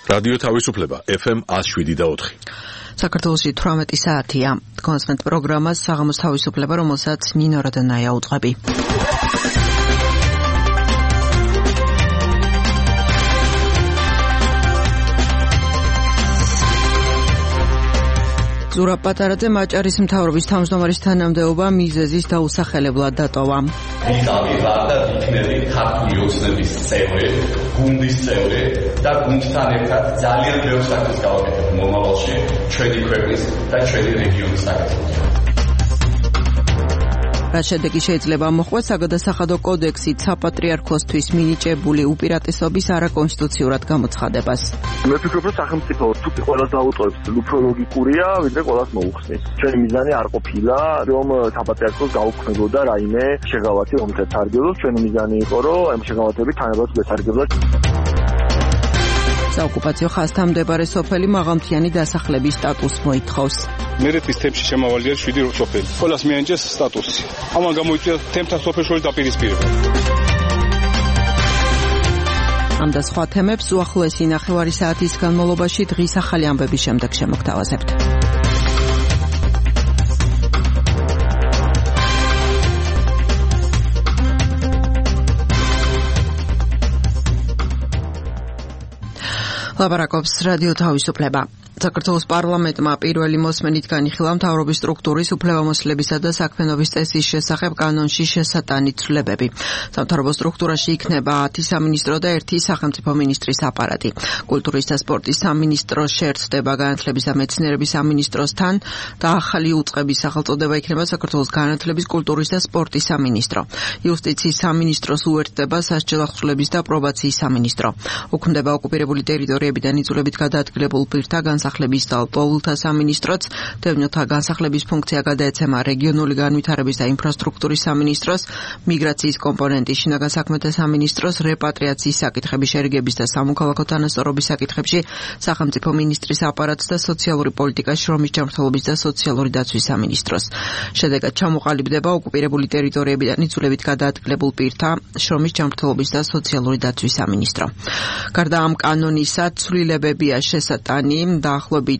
რადიო თავისუფლება FM 107.4. საქართველოში 18 საათია. კონსტანტ პროგრამას საღამოს თავისუფლება, რომელსაც ნინო როდანაია უძღვები. ზურაბ პატარაძე მაჭარის მთავრობის თავმჯდომარის თანამდებობა მიზეზის დაუსახელებლად დატოვა. ვიყავი და იქნები ქართული ოცნების წევრი, გუნდის წევრი და გუნდთან ერთად ძალიან ბევრ საქმეს გავაკეთებ მომავალში ჩვენი ქვეყნის და ჩვენი რეგიონის საკითხებზე. რა შედეგი შეიძლება მოხდეს საგადასახადო კოდექსით საპატრიარქოსთვის მინიჭებული უპირატესობის არაკონსტიტუციურად გამოცხადებას. მე ვფიქრობ, რომ სახელმწიფო თუ ყველას დაუწყობს, უფრო ლოგიკურია, ვიდრე ყველას მოუხსნის. ჩვენი მიზანი არ ყოფილა, რომ საპატრიარქოს გაუქმებოდა რაიმე შეღავათი, რომელსაც სარგებლობს. ჩვენი მიზანი იყო, რომ ამ შეღავათებით თანაბრად გესარგებლოთ. საოკუპაციო ხაზთან მდებარე სოფელი მაღალმთიანი დასახლების სტატუსს მოითხოვს. მერეთის თემში შემავალია 7 სოფელი. ყველას მიენიჭეს სტატუსი. ამან გამოიწვია თემთან სოფელშორის დაპირისპირება. ამ და სხვა თემებს უახლოესი ნახევარი საათის განმავლობაში დღის ახალი ამბების შემდეგ შემოგთავაზებთ. ლაპარაკობს რადიო თავისუფლება. საქართველოს პარლამენტმა პირველი მოსმენით განიხილა მთავრობის სტრუქტურის უფლებამოსილებისა და საქმიანობის წესის შესახებ კანონში შესატანი ცვლილებები. სამთავრობო სტრუქტურაში იქნება 10 სამინისტრო და 1 სახელმწიფო მინისტრის აპარატი. კულტურის და სპორტის სამინისტრო შეერთდება განათლების და მეცნიერების სამინისტროსთან და ახალი უწყების სახელწოდება იქნება საქართველოს განათლების, კულტურის და სპორტის სამინისტრო. იუსტიციის სამინისტროს უერთდება სასჯელ ახსვლების და პრობაციის სამინისტრო. უქმდება ოკუპირებული ტერიტორიებიდან იძულებით გადაადგილებულ პირთა განსახლების და ლტოლთა სამინისტროც, დევნილთა განსახლების ფუნქცია გადაეცემა რეგიონული განვითარების და ინფრასტრუქტურის სამინისტროს, მიგრაციის კომპონენტი შინაგან საქმეთა სამინისტროს, რეპატრიაციის საკითხების შერიგების და სამოქალაქო თანასწორობის საკითხებში სახელმწიფო მინისტრის აპარატს და სოციალური პოლიტიკას, შრომის ჯანმრთელობის და სოციალური დაცვის სამინისტროს. შედეგად ჩამოყალიბდება ოკუპირებული ტერიტორიებიდან იძულებით გადაადგილებულ პირთა, შრომის ჯანმრთელობის და სოციალური დაცვის სამინისტრო. გარდა ამ კანონისა, ცვლილებებია შესატანი დაახლოებით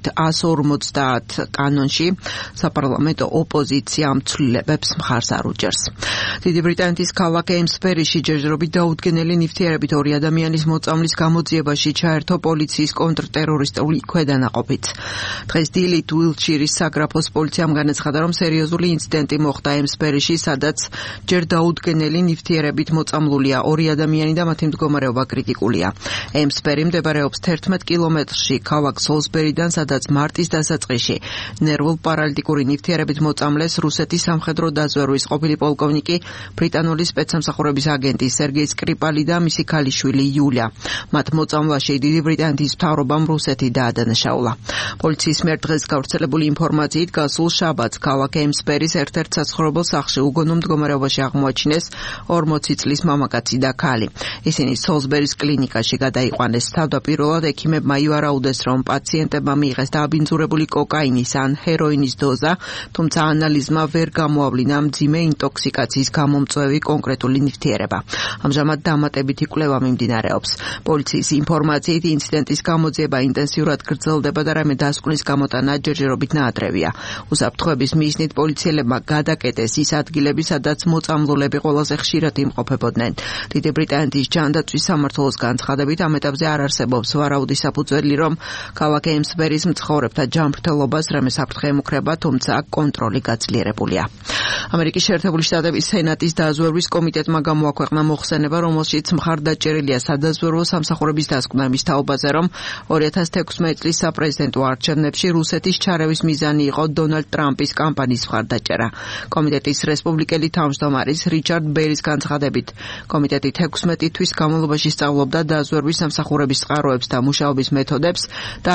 150 კანონში. საპარლამენტო ოპოზიცია ამ ცვლილებებს მხარს არ უჭერს. დიდი ბრიტანეთის ქალაქ ემსბერიში ჯერჯერობით დაუდგენელი ნივთიერებით 2 ადამიანის მოწამვლის გამოძიებაში ჩაერთო პოლიციის კონტრტერორისტული ქვედანაყოფით. დღეს დილით უილჩირის საგრაფოს პოლიციამ განაცხადა, რომ სერიოზული ინციდენტი მოხდა ემსბერიში, სადაც ჯერ დაუდგენელი ნივთიერებით მოწამლულია 2 ადამიანი და მათი მდგომარეობა კრიტიკულია. ემსბერი მდებარეობს 11 კილომეტრში ქალაქ სოლსბერიდან, სადაც მარტის დასაწყისში ნერვულ-პარალიტიკური ნივთიერებით მოწამლეს რუსეთის სამხედრო დაზვერვის ყოფილი პოლკოვნიკი, ბრიტანული სპეცსამსახურების აგენტი სერგეი სკრიპალი და მისი ქალიშვილი იულია. მათ მოწამვლაში დიდი ბრიტანეთის მთავრობამ რუსეთი დაადანაშაულა. პოლიციის მიერ დღეს გავრცელებული ინფორმაციით გასულ შაბათს ქალაქ ემსბერის ერთ-ერთ საცხოვრებელ სახლში უგონო მდგომარეობაში აღმოაჩინეს 40 წლის მამაკაცი და ქალი. ისინი სოლსბერის კლინიკაში გადაიყვანეს. თავდაპირველად ექიმებმა ივარაუდეს, რომ პაციენტებმა მიიღეს დააბინძურებული კოკაინის ან ჰეროინის დოზა, თუმცა ანალიზმა ვერ გამოავლინა მძიმე ინტოქსიკაციის გამომწვევი კონკრეტული ნივთიერება. ამჟამად დამატებითი კვლევა მიმდინარეობს. პოლიციის ინფორმაციით ინციდენტის გამოძიება ინტენსიურად გრძელდება და რამე დასკვნის გამოტანა ჯერჯერობით ნაადრევია. უსაფრთხოების მიზნით პოლიციელებმა გადაკეტეს ის ადგილები, სადაც მოწამლულები ყველაზე ხშირად იმყოფებოდნენ. დიდი ბრიტანეთის ჯანდაცვის სამმართველოს განცხადებით, ამ ეტაპზე არ არსებობს ვარაუდის საფუძველი, რომ ქალაქ ემსბერის მცხოვრებთა ჯანმრთელობას რამე საფრთხე ემუქრება, თუმცა კონტროლი გაძლიერებულია. ამერიკის შეერთებული შტატების სენატის დაზვერვის კომიტეტმა გამოაქვეყნა მოხსენება, რომელშიც მხარდაჭერილია სადაზვერვო სამსახურების დასკვნა თაობაზე, რომ 2016 წლის საპრეზიდენტო არჩევნებში რუსეთის ჩარევის მიზანი იყო დონალდ ტრამპის კამპანიის მხარდაჭერა. კომიტეტის რესპუბლიკელი თავმჯდომარის რიჩარდ ბერის განცხადებით, კომიტეტი 16 თვის განმავლობაში სწავლობდა დაზვერვის სამსახურების წყაროებს და მუშაობის მეთოდებს და არ გააჩნია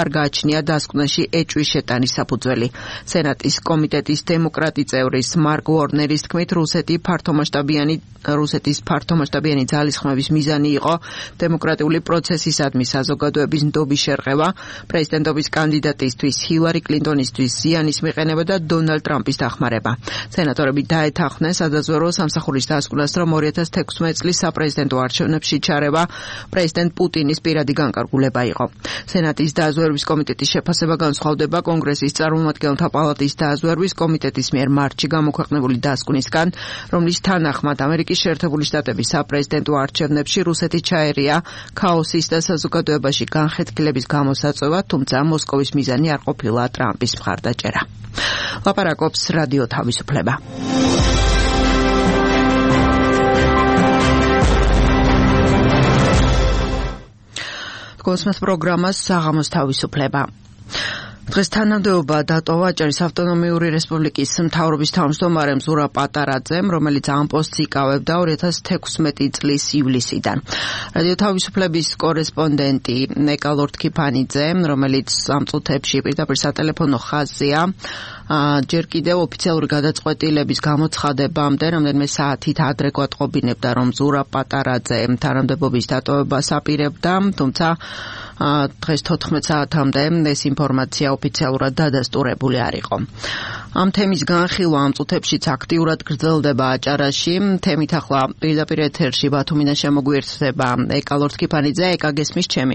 აღმოაჩნია დასკვნაში ეჭვის შეტანის საფუძველი. სენატის კომიტეტის დემოკრატი წევრის მარკ უორნერის თქმით, რუსეთის ფართომასშტაბიანი ძალისხმევის მიზანი იყო დემოკრატიული პროცესისადმი საზოგადოების ნდობის შერყევა, პრეზიდენტობის კანდიდატისთვის ჰილარი კლინტონისთვის ზიანის მიყენება და დონალდ ტრამპის დახმარება. სენატორები დაეთანხმნენ სადაზვერვო სამსახურის დასკვნას, რომ 2016 წლის საპრეზიდენტო არჩევნებში ჩარევა პრეზიდენტ პუტინის პირადი განკარგულება იყო. სენატის დაზვერვის კომიტეტის შეფასება განსხვავდება კონგრესის წარმომადგენელთა პალატის დაზვერვის კომიტეტის მიერ მარტში გამოქვეყნებული დასკვნისგან, რომლის თანახმად ამერიკის შეერთებული შტატების საპრეზიდენტო არჩევნებში რუსეთი ჩაერია ქაოსის და საზოგადოებაში განხეთქილების გამოსაწვევა, თუმცა მოსკოვის მიზანი არ ყოფილა ტრამპის მხარდაჭერა. ლაპარაკობს რადიო თავისუფლება. კონსმეს პროგრამას საღამოს თავისუფლება. დღეს თანამდებობა დატოვა აჭარის ავტონომიური რესპუბლიკის მთავრობის თავმჯდომარემ ზურაბ პატარაძემ, რომელიც ამ პოსტს იკავებდა 2016 წლის ივლისიდან. რადიო თავისუფლების კორესპონდენტი ნეკა ლორთქიფანიძე, რომელიც ამ წუთებში პირდაპირ სატელეფონო ხაზია, ჯერ კიდევ ოფიციალური გადაწყვეტილების გამოცხადებამდე რამდენიმე საათით ადრე გვატყობინებდა, რომ ზურაბ პატარაძე თანამდებობის დატოვებას აპირებდა, თუმცა დღეს 14 საათამდე ეს ინფორმაცია ოფიციალურად დადასტურებული არ იყო. ამ თემის განხილვა ამ წუთებშიც აქტიურად გრძელდება აჭარაში. თემით ახლა პირდაპირ ეთერში ბათუმიდან შემოგვიერთდება ეკა ლორთქიფანიძე. ეკა, გესმის ჩემი?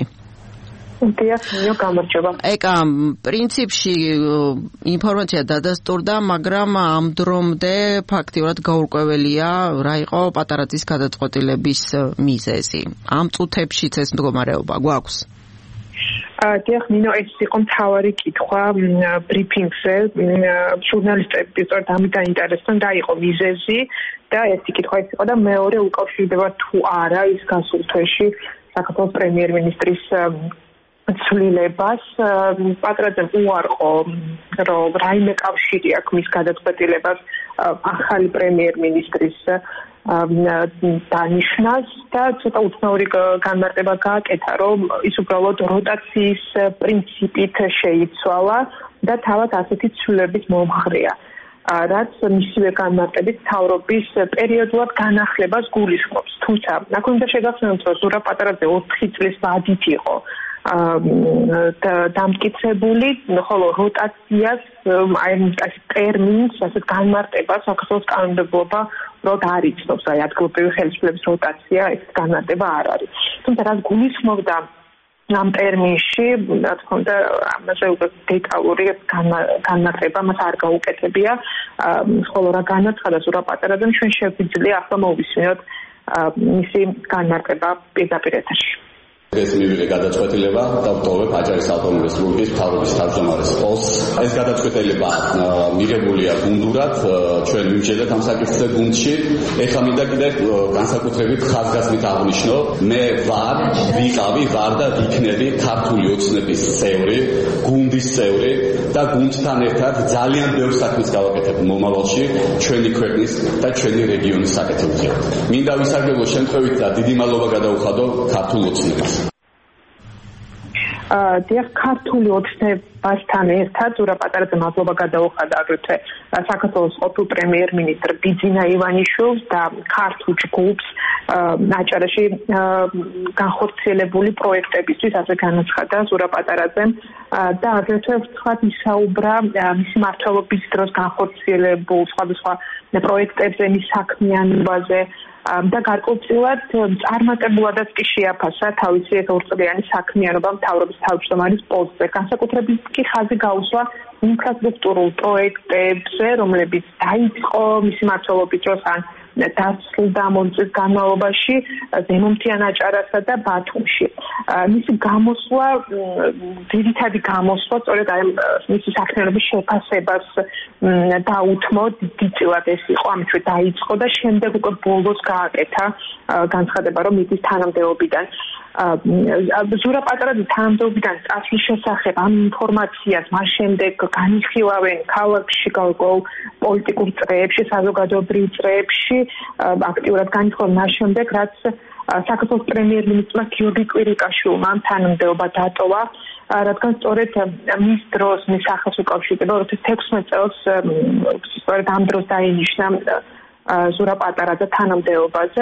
ეკა, პრინციპში ინფორმაცია დადასტურდა, მაგრამ ამ დრომდე ფაქტიურად გაურკვეველია რა იყო პატარაძის გადაწყვეტილების მიზეზი. ამ წუთებშიც ეს მდგომარეობა გვაქვს. დიახ, ნინო, ეს იყო მთავარი კითხვა ბრიფინგზე. ჟურნალისტები სწორედ ამით დაინტერესდნენ და იყო მიზეზი და ერთი კითხვა ის იყო და მეორე უკავშირდება თუ არა ის გასულ თვეში საქართველოს პრემიერ-მინისტრის ცვლილებას. პატრაძემ უარყო, რომ რაიმე კავშირი აქვს მის გადაწყვეტილებას ახალი პრემიერ-მინისტრის დანიშნას და ცოტა უცნაური განმარტება გააკეთა, რომ ის უბრალოდ როტაციის პრინციპით შეიცვალა და თავად ასეთი ცვლილების მომხრეა. რაც მისივე განმარტებით მთავრობის პერიოდულად განახლებას გულისხმობს. თუმცა, აქ უნდა შეგახსენოთ, რომ ზურაბ პატარაძე 4 წლის ვადით იყო დამტკიცებული, ხოლო როტაციას აი ეს ტერმინს, ასეთ განმარტებას საქართველოს კანონმდებლობა რომ არ იცნობს, აი ადგილობრივი ხელისუფლების როტაცია, ეს განმარტება არ არის. თუმცა რაც გულისხმობდა ამ ტერმინში, რა თქმა უნდა, ამაზე უკვე დეტალური განმარტება მას არ გაუკეთებია, ხოლო რა განაცხადა ზურაბ პატარაძემ, ჩვენ შეგვიძლია ახლა მოვისმინოთ მისი განმარტება პირდაპირ ეთერში. ეს მივიღე გადაწყვეტილება და ვტოვებ აჭარის ავტონომიური რესპუბლიკის მთავრობის თავმჯდომარის პოსტს. ეს გადაწყვეტილება მიღებულია გუნდურად, ჩვენ მიმჯერდეთ ამ საკითხზე გუნდში. ეხლა მინდა კიდევ განსაკუთრებით ხაზგასმით აღვნიშნო, მე ვიყავი და ვიქნები ქართული ოცნების წევრი, გუნდის წევრი და გუნდთან ერთად ძალიან ბევრ საქმეს გავაკეთებ მომავალში ჩვენი ქვეყნის და ჩვენი რეგიონის საკითხებზე. მინდა ვისარგებლო შემთხვევით და დიდი მადლობა გადაუხადო ქართულ ოცნებას. დიახ, ქართული ოცნებასთან ერთად ზურაბ პატარაძემ მადლობა გადაუხადა აგრეთვე საქართველოს ყოფილ პრემიერ-მინისტრ ბიძინა ივანიშვილს და ქართულ ჯგუფს აჭარაში განხორციელებული პროექტებისთვის, ასე განაცხადა ზურაბ პატარაძემ და აგრეთვე ვთქვათ ისაუბრა მისი მმართველობის დროს განხორციელებულ სხვადასხვა პროექტებზე, მის საქმიანობაზე და გარკვეულწილად წარმატებულადაც კი შეაფასა თავისი ეს ორწლიანი საქმიანობა მთავრობის თავმჯდომარის პოსტზე. განსაკუთრებით კი ხაზი გაუსვა ინფრასტრუქტურულ პროექტებზე, რომლებიც დაიწყო მისი მმართველობის დროს ან დასრულდა ამ წლის განმავლობაში ზემომთიან აჭარასა და ბათუმში. მისი გამოსვლა, ძირითადი გამოსვლა, სწორედ აი მისი საქმიანობის შეფასებას დაუთმო, დიდწილად ეს იყო, ამით დაიწყო და შემდეგ უკვე ბოლოს გააკეთა განცხადება, რომ მის თანამდებობიდან ზურაბ პატარაძის თანამდებობიდან წასვლის შესახებ ამ ინფორმაციას მას შემდეგ განიხილავენ ქალაქში გარკვეულ პოლიტიკურ წრეებში, საზოგადოებრივ წრეებში, აქტიურად განიხილავენ მას შემდეგ, რაც საქართველოს პრემიერ-მინისტრმა გიორგი კვირიკაშვილმა თანამდებობა დატოვა, რადგან სწორედ მის დროს, მის სახელს უკავშირდება 2016 წელს, სწორედ ამ დროს დაინიშნა ზურა პატარაძე თანამდებობაზე.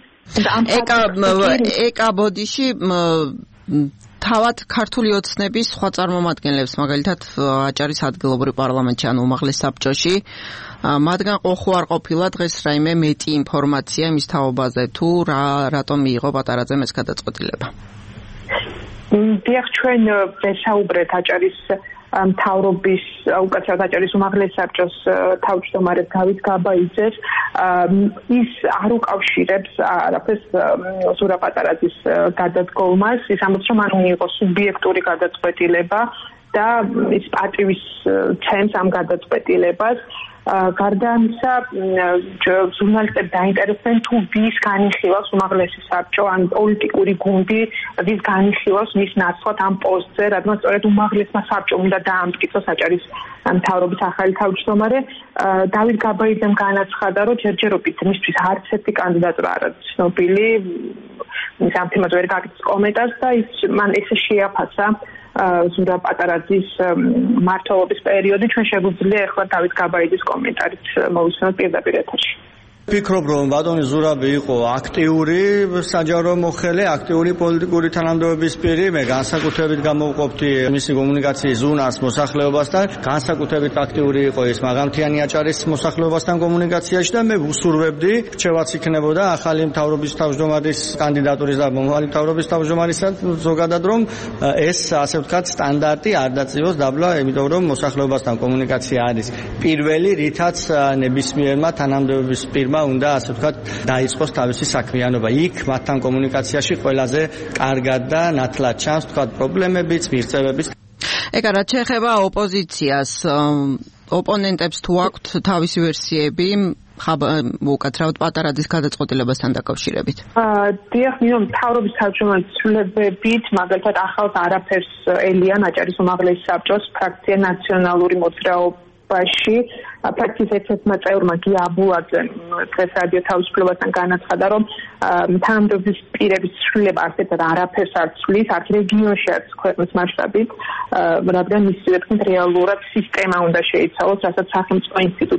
ეკა ბოდიში თავად ქართული ოცნების სხვა წარმომადგენლებს, მაგალითად აჭარის ადგილობრივ პარლამენტში, ანუ უმაღლეს საბჭოში, მათგან ხო არ ყოფილა დღეს რაიმე მეტი ინფორმაცია იმის თაობაზე თუ რატომ მიიღო პატარაძემ ეს გადაწყვეტილება? დიახ, ჩვენ ვესაუბრეთ აჭარის მთავრობის, უკაცრავად აჭარის უმაღლეს საბჭოს თავმჯდომარეს დავით გაბაიძეს, ის არ უკავშირებს არაფერს ზურა პატარაძის გადადგომას, ის ამბობს, რომ არ მიიღო სუბიექტური გადაწყვეტილება და ის პატივის ცემს ამ გადაწყვეტილებას. გარდა ამისა, ჟურნალისტები დაინტერესდნენ თუ ვის განიხილავს უმაღლესი საბჭო, ან პოლიტიკური გუნდი ვის განიხილავს მის ნაცვლად ამ პოსტზე, რადგან სწორედ უმაღლესმა საბჭომ უნდა დაამტკიცოს აჭარის მთავრობის ახალი თავმჯდომარე. დავით გაბაიძემ განაცხადა, რომ ჯერჯერობით მისთვის არც ერთი კანდიდატურა არ არის ცნობილი, ის ამ თემაზე ვერ გაკეთეს კომენტარს და მან ესე შეაფასა ზურა პატარაძის მმართველობის პერიოდი. ჩვენ შეგვიძლია ახლა დავით გაბაიძის კომენტარით მოვისმინოთ პირდაპირ ეთერში. ვფიქრობ, რომ ბატონი ზურაბი იყო აქტიური საჯარო მოხელე, აქტიური პოლიტიკური თანამდებობის პირი. მე განსაკუთრებით გამოვყოფდი მისი კომუნიკაციის ზუნას მოსახლეობასთან, განსაკუთრებით აქტიური იყო ის მაღალმთიანი აჭარის მოსახლეობასთან კომუნიკაციაში და მე ვუსურვებდი, რჩევაც იქნებოდა ახალი მთავრობის თავმჯდომარის კანდიდატურის და მომავალი მთავრობის თავმჯდომარისთან ზოგადად, რომ ეს ასე ვთქვათ სტანდარტი არ დაწივოს დაბლა, იმიტომ რომ მოსახლეობასთან კომუნიკაცია არის პირველი, რითაც ნებისმიერმა თანამდებობის პირმა უნდა ასე ვთქვათ დაიწყოს თავისი საქმიანობა. იქ მათთან კომუნიკაციაში ყველაზე კარგად და ნათლად ჩანს ვთქვათ პრობლემებიც, მიღწევებიც. ეკა რაც შეეხება ოპოზიციას, ოპონენტებს თუ აქვთ თავისი ვერსიები უკაცრავად პატარაძის გადაწყვეტილებასთან დაკავშირებით? დიახ, მთავრობის თავმჯდომარის ცვლილებებით, მაგალითად ახალს არაფერს ელიან აჭარის უმაღლეს საბჭოს ფრაქცია ნაციონალური მოძრაობაში. ფრაქციის ერთ-ერთმა წევრმა გია აბულაძემ დღეს რადიო თავისუფლებასთან განაცხადა, რომ თანამდებობის პირების ცვლილება ასეთად არაფერს არ ცვლის, არც რეგიონში, არც ქვეყნის მასშტაბით, რადგან მისივე თქმით რეალურად სისტემა უნდა შეიცვალოს, რასაც სახელმწიფო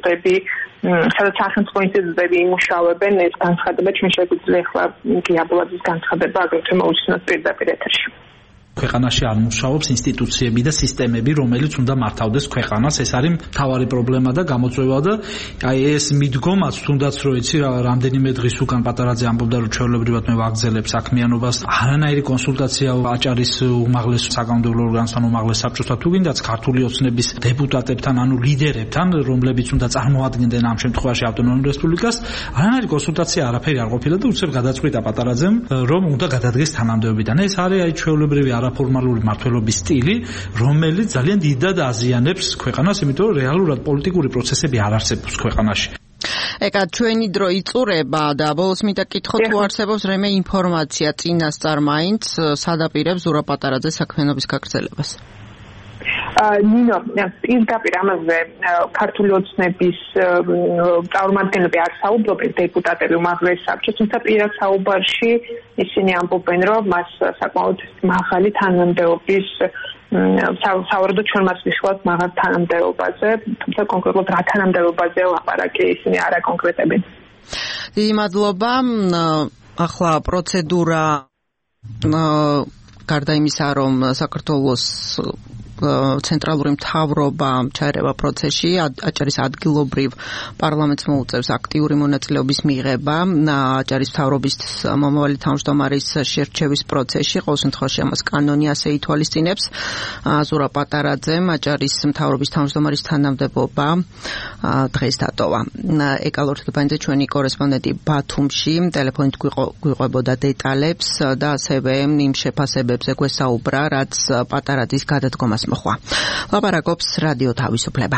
ინსტიტუტები იმუშავებენ. ეს განცხადება ჩვენ შეგვიძლია ახლა გია აბულაძის განცხადება აგრეთვე მოვისმინოთ პირდაპირ ეთერში. ქვეყანაში არ მუშაობს ინსტიტუციები და სისტემები, რომელიც უნდა მართავდეს ქვეყანას. ეს არის მთავარი პრობლემა და გამოწვევა და აი ეს მიდგომაც თუნდაც რომ იცი რამდენიმე დღის უკან პატარაძე ამბობდა რომ ჩვეულებრივად მე ვაგრძელებ საქმიანობას. არანაირი კონსულტაცია აჭარის უმაღლეს საკანონმდებლო ორგანოსთან, უმაღლეს საბჭოსთან, თუ გინდაც ქართული ოცნების დეპუტატებთან, ანუ ლიდერებთან, რომლებიც უნდა წარმოადგენდნენ ამ შემთხვევაში ავტონომურ რესპუბლიკას, არანაირი კონსულტაცია არაფერი არ ყოფილა და უცებ გადაწყვიტა პატარაძემ რომ უნდა გადადგეს თანამდებობიდან. ეს არის აი ჩვეულებრივი არაფორმალური მმართველობის სტილი, რომელიც ძალიან დიდად აზიანებს ქვეყანას, იმიტომ რომ რეალურად პოლიტიკური პროცესები არ არსებობს ქვეყანაში. ეკა ჩვენი დრო იწურება და ბოლოს მინდა კითხოთ თუ არსებობს რამე ინფორმაცია წინასწარ მაინც სადაპირებს ზურა პატარაძეს საქმიანობის გაგრძელებას? ნინო, პირდაპირ ამაზე ქართული ოცნების წარმომადგენლები არ საუბრობენ, დეპუტატები უმაღლეს საბჭოს, თუმცა პირად საუბარში ისინი ამბობენ, რომ მას საკმაოდ მაღალი თანამდებობის სავარაუდოდ ჩვენ მას ვიხილავთ მაღალ თანამდებობაზე, თუმცა კონკრეტულად რა თანამდებობაზე ლაპარაკი ისინი არ აკონკრეტებენ. დიდი მადლობა. ახლა პროცედურა გარდა იმისა, რომ საქართველოს ცენტრალური მთავრობა ჩაერევა პროცესში, აჭარის ადგილობრივ პარლამენტს მოუწევს აქტიური მონაწილეობის მიღება აჭარის მთავრობის მომავალი თავმჯდომარის შერჩევის პროცესში. ყოველ შემთხვევაში ამას კანონი ასე ითვალისწინებს. ზურა პატარაძემ აჭარის მთავრობის თავმჯდომარის თანამდებობა დღეს დატოვა. ეკა ლორთგებანიძე ჩვენი კორესპონდენტი ბათუმში ტელეფონით გვიყვებოდა დეტალებს და ასევე იმ შეფასებებზე გვესაუბრა, რაც პატარაძის გადადგომას მოხვა. ლაპარაკობს რადიო თავისუფლება.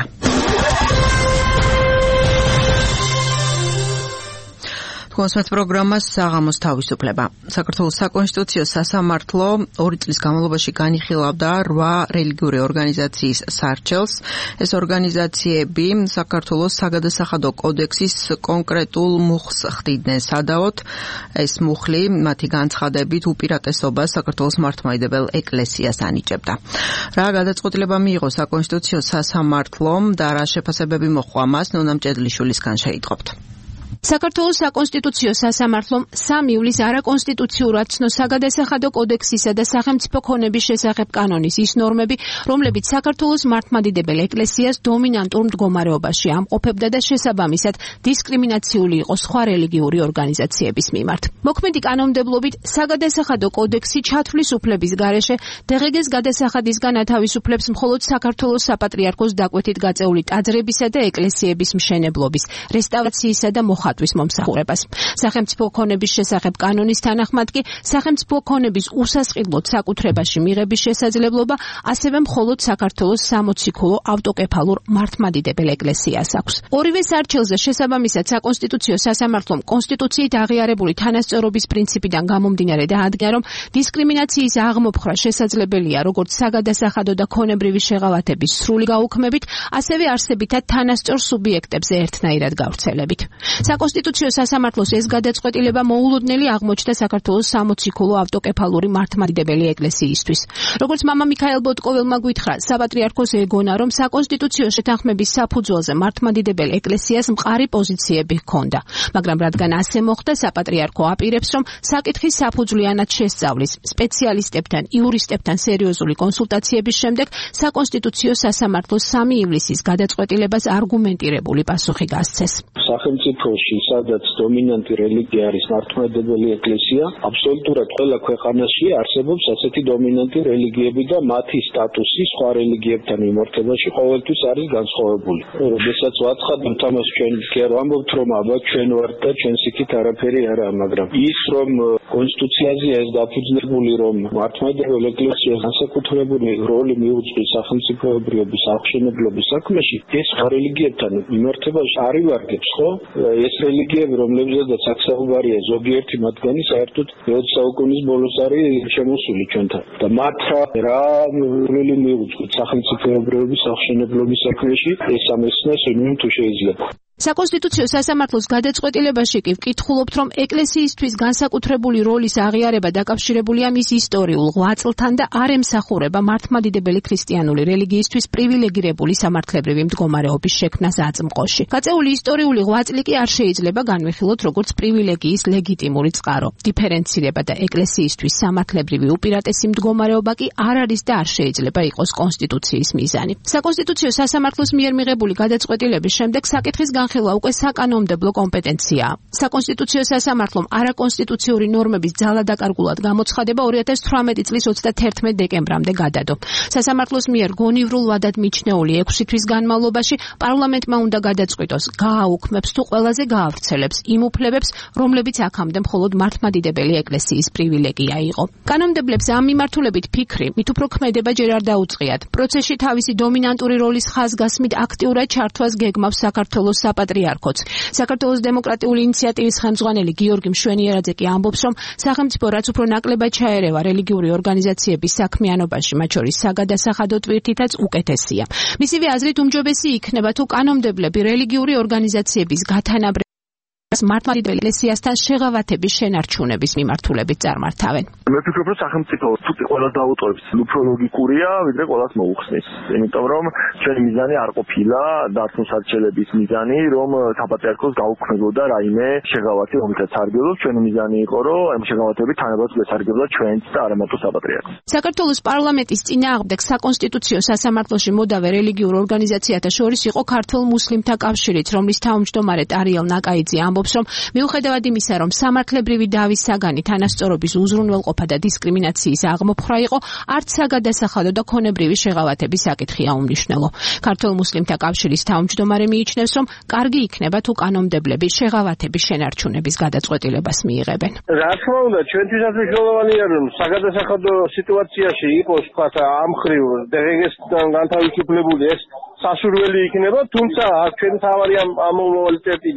კონსმეთ პროგრამას საღამოს თავისუფლება. საქართველოს საკონსტიტუციო სასამართლო 2 წლის განმავლობაში განიხილავდა 8 რელიგიური ორგანიზაციის სარჩელს. ეს ორგანიზაციები საქართველოს საგადასახადო კოდექსის კონკრეტულ მუხლს ხდიდნენ სადავოდ. ეს მუხლი მათი განცხადებით უპირატესობას საქართველოს მართლმადიდებელ ეკლესიას ანიჭებდა. რა გადაწყვეტილება მიიღო საკონსტიტუციო სასამართლომ და რა შეფასებები მოჰყვა მას ნონა მჭედლიშვილისგან შეიტყობთ. საქართველოს საკონსტიტუციო სასამართლომ 3 ივლისს არაკონსტიტუციურად ცნო საგადასახადო კოდექსისა და სახელმწიფო ქონების შესახებ კანონის ის ნორმები, რომლებიც საქართველოს მართლმადიდებელ ეკლესიას დომინანტურ მდგომარეობაში ამყოფებდა და შესაბამისად დისკრიმინაციული იყო სხვა რელიგიური ორგანიზაციების მიმართ. მოქმედი კანონმდებლობით საგადასახადო კოდექსი ჩათვლის უფლების გარეშე დღეგეს გადასახადისგან ათავისუფლებს მხოლოდ საქართველოს საპატრიარქოს დაკვეთით გაწეული ტაძრებისა და ეკლესიების მშენებლობის, რესტავრაციისა და თვის მომსახურებას. სახელმწიფო ქონების შესახებ კანონის თანახმად კი სახელმწიფო ქონების უსასყიდლოდ საკუთრებაში მიღების შესაძლებლობა ასევე მხოლოდ საქართველოს სამოციქულო ავტოკეფალურ მართლმადიდებელ ეკლესიას აქვს. ორივე სარჩელზე შესაბამისად საკონსტიტუციო სასამართლომ კონსტიტუციით აღიარებული თანასწორობის პრინციპიდან გამომდინარე დაადგინა, რომ დისკრიმინაციის აღმოფხვრა შესაძლებელია როგორც საგადასახადო და ქონებრივი შეღავათების სრული გაუქმებით, ასევე არსებითად თანასწორ სუბიექტებზე ერთნაირად გავრცელებით. საკონსტიტუციო სასამართლოს ეს გადაწყვეტილება მოულოდნელი აღმოჩნდა საქართველოს სამოციქულო ავტოკეფალური მართლმადიდებელი ეკლესიისთვის. როგორც მამა მიქაელ ბოტკოველმა გვითხრა, საპატრიარქოს ეგონა, რომ საკონსტიტუციო შეთანხმების საფუძველზე მართლმადიდებელ ეკლესიას მყარი პოზიციები ჰქონდა. მაგრამ რადგან ასე მოხდა, საპატრიარქო აპირებს, რომ საკითხის საფუძვლიანად შესწავლის სპეციალისტებთან, იურისტებთან სერიოზული კონსულტაციების შემდეგ საკონსტიტუციო სასამართლოს 3 ივლისის გადაწყვეტილებას არგუმენტირებული პასუხი გასცეს. სახელმწიფოში, სადაც დომინანტი რელიგია არის მართლმადიდებელი ეკლესია, აბსოლუტურად ყველა ქვეყანაში არსებობს ასეთი დომინანტი რელიგიები და მათი სტატუსი სხვა რელიგიებთან მიმართებაში ყოველთვის არის განსხვავებული. როდესაც ვაცხადებ თამას ჩვენ კი არ ვამბობთ, რომ აბა ჩვენ ვართ და ჩვენს იქით არაფერი არაა, მაგრამ ის რომ კონსტიტუციაზეა ეს დაფუძნებული, რომ მართლმადიდებელ ეკლესიას განსაკუთრებული როლი მიუძღვის სახელმწიფოებრიობის აღმშენებლობის საქმეში, ეს სხვა რელიგიებთან მიმართებაში არ ივარგებს, ხო? ეს რელიგიები, რომლებზედაც აქ საუბარია, ზოგიერთი მათგანი საერთოდ 20 საუკუნის ბოლოს არის შემოსული ჩვენთან. და მათ რა როლი მიუძღვით სახელმწიფოებრიობის აღმშენებლობის საქმეში, ეს ამესნას იმენ თუ შეიძლება. საკონსტიტუციო სასამართლოს გადაწყვეტილებაში კი ვკითხულობთ, რომ ეკლესიისთვის განსაკუთრებული როლის აღიარება დაკავშირებულია მის ისტორიულ ღვაწლთან და არ ემსახურება მართლმადიდებელი ქრისტიანული რელიგიისთვის პრივილეგირებული სამართლებრივი მდგომარეობის შექმნას აწმყოში. გაწეული ისტორიული ღვაწლი კი არ შეიძლება განვიხილოთ როგორც პრივილეგიის ლეგიტიმური წყარო. დიფერენცირება და ეკლესიისთვის სამართლებრივი უპირატესი მდგომარეობა კი არ არის და არ შეიძლება იყოს კონსტიტუციის მიზანი. საკონსტიტუციო სასამართლოს მიერ მიღებული გადაწყვეტილების შემდეგ საკითხის განხილვა უკვე საკანონმდებლო კომპეტენციაა. საკონსტიტუციო სასამართლომ არაკონსტიტუციური ნორმების ძალადაკარგულად გამოცხადება 2018 წლის 31 დეკემბრამდე გადადო. სასამართლოს მიერ გონივრულ ვადად მიჩნეული 6 თვის განმავლობაში პარლამენტმა უნდა გადაწყვიტოს, გააუქმებს თუ ყველაზე გაავრცელებს იმ უფლებებს, რომლებიც აქამდე მხოლოდ მართლმადიდებელი ეკლესიის პრივილეგია იყო. კანონმდებლებს ამ მიმართულებით ფიქრი, მით უფრო ქმედება ჯერ არ დაუწყიათ. პროცესში თავისი დომინანტური როლის ხაზგასმით აქტიურად ჩართვას გეგმავს საქართველოს საპატრიარქოც. საქართველოს დემოკრატიული ინიციატივის ხელმძღვანელი გიორგი მშვენიერაძე კი ამბობს, რომ სახელმწიფო რაც უფრო ნაკლებად ჩაერევა რელიგიური ორგანიზაციების საქმიანობაში, მათ შორის საგადასახადო ტვირთითაც უკეთესია. მისივე აზრით უმჯობესი იქნება თუ კანონმდებლები რელიგიური ორგანიზაციების გათანაბრებას მართლმადიდებელ ეკლესიასთან შეღავათების შენარჩუნების მიმართულებით წარმართავენ. მე ვფიქრობ, რომ სახელმწიფო თუკი ყველას დაუტოვებს, უფრო ლოგიკურია, ვიდრე ყველას მოუხსნის. იმიტომ რომ ჩვენი მიზანი არ ყოფილა დარწმუნებების მიზანი, რომ საპატრიარქოს გაუქმებოდა რაიმე შეღავათი, რომელსაც სარგებლობს. ჩვენი მიზანი იყო, რომ ამ შეღავათებით თანაბრად ესარგებლა ჩვენც და არა მარტო საპატრიარქოს. საქართველოს პარლამენტის წინააღმდეგ საკონსტიტუციო სასამართლოში მოდავე რელიგიურ ორგანიზაციათა შორის იყო ქართულ მუსლიმთა კავშირიც, რომლის თავმჯდომარე ტარიელ ნაკაიძე ამბობს, რომ მიუხედავად იმისა, რომ სამართლებრივი დავის საგანი თანასწორობის უზრუნველყოფა და დისკრიმინაციის აღმოფხვრა იყო, არც საგადასახადო და ქონებრივი შეღავათების საკითხია უმნიშვნელო. ქართულ მუსლიმთა კავშირის თავმჯდომარე მიიჩნევს, რომ კარგი იქნება თუ კანონმდებლები შეღავათების შენარჩუნების გადაწყვეტილებას მიიღებენ. რა თქმა უნდა, ჩვენთვისაც მნიშვნელოვანია, რომ საგადასახადო სიტუაციაში იყოს თქვათ ამ ხრივ დღეგესთან განთავისუფლებული ეს სასურველი იქნება, თუმცა ჩვენ თავარი ამ მომავალი წერტილი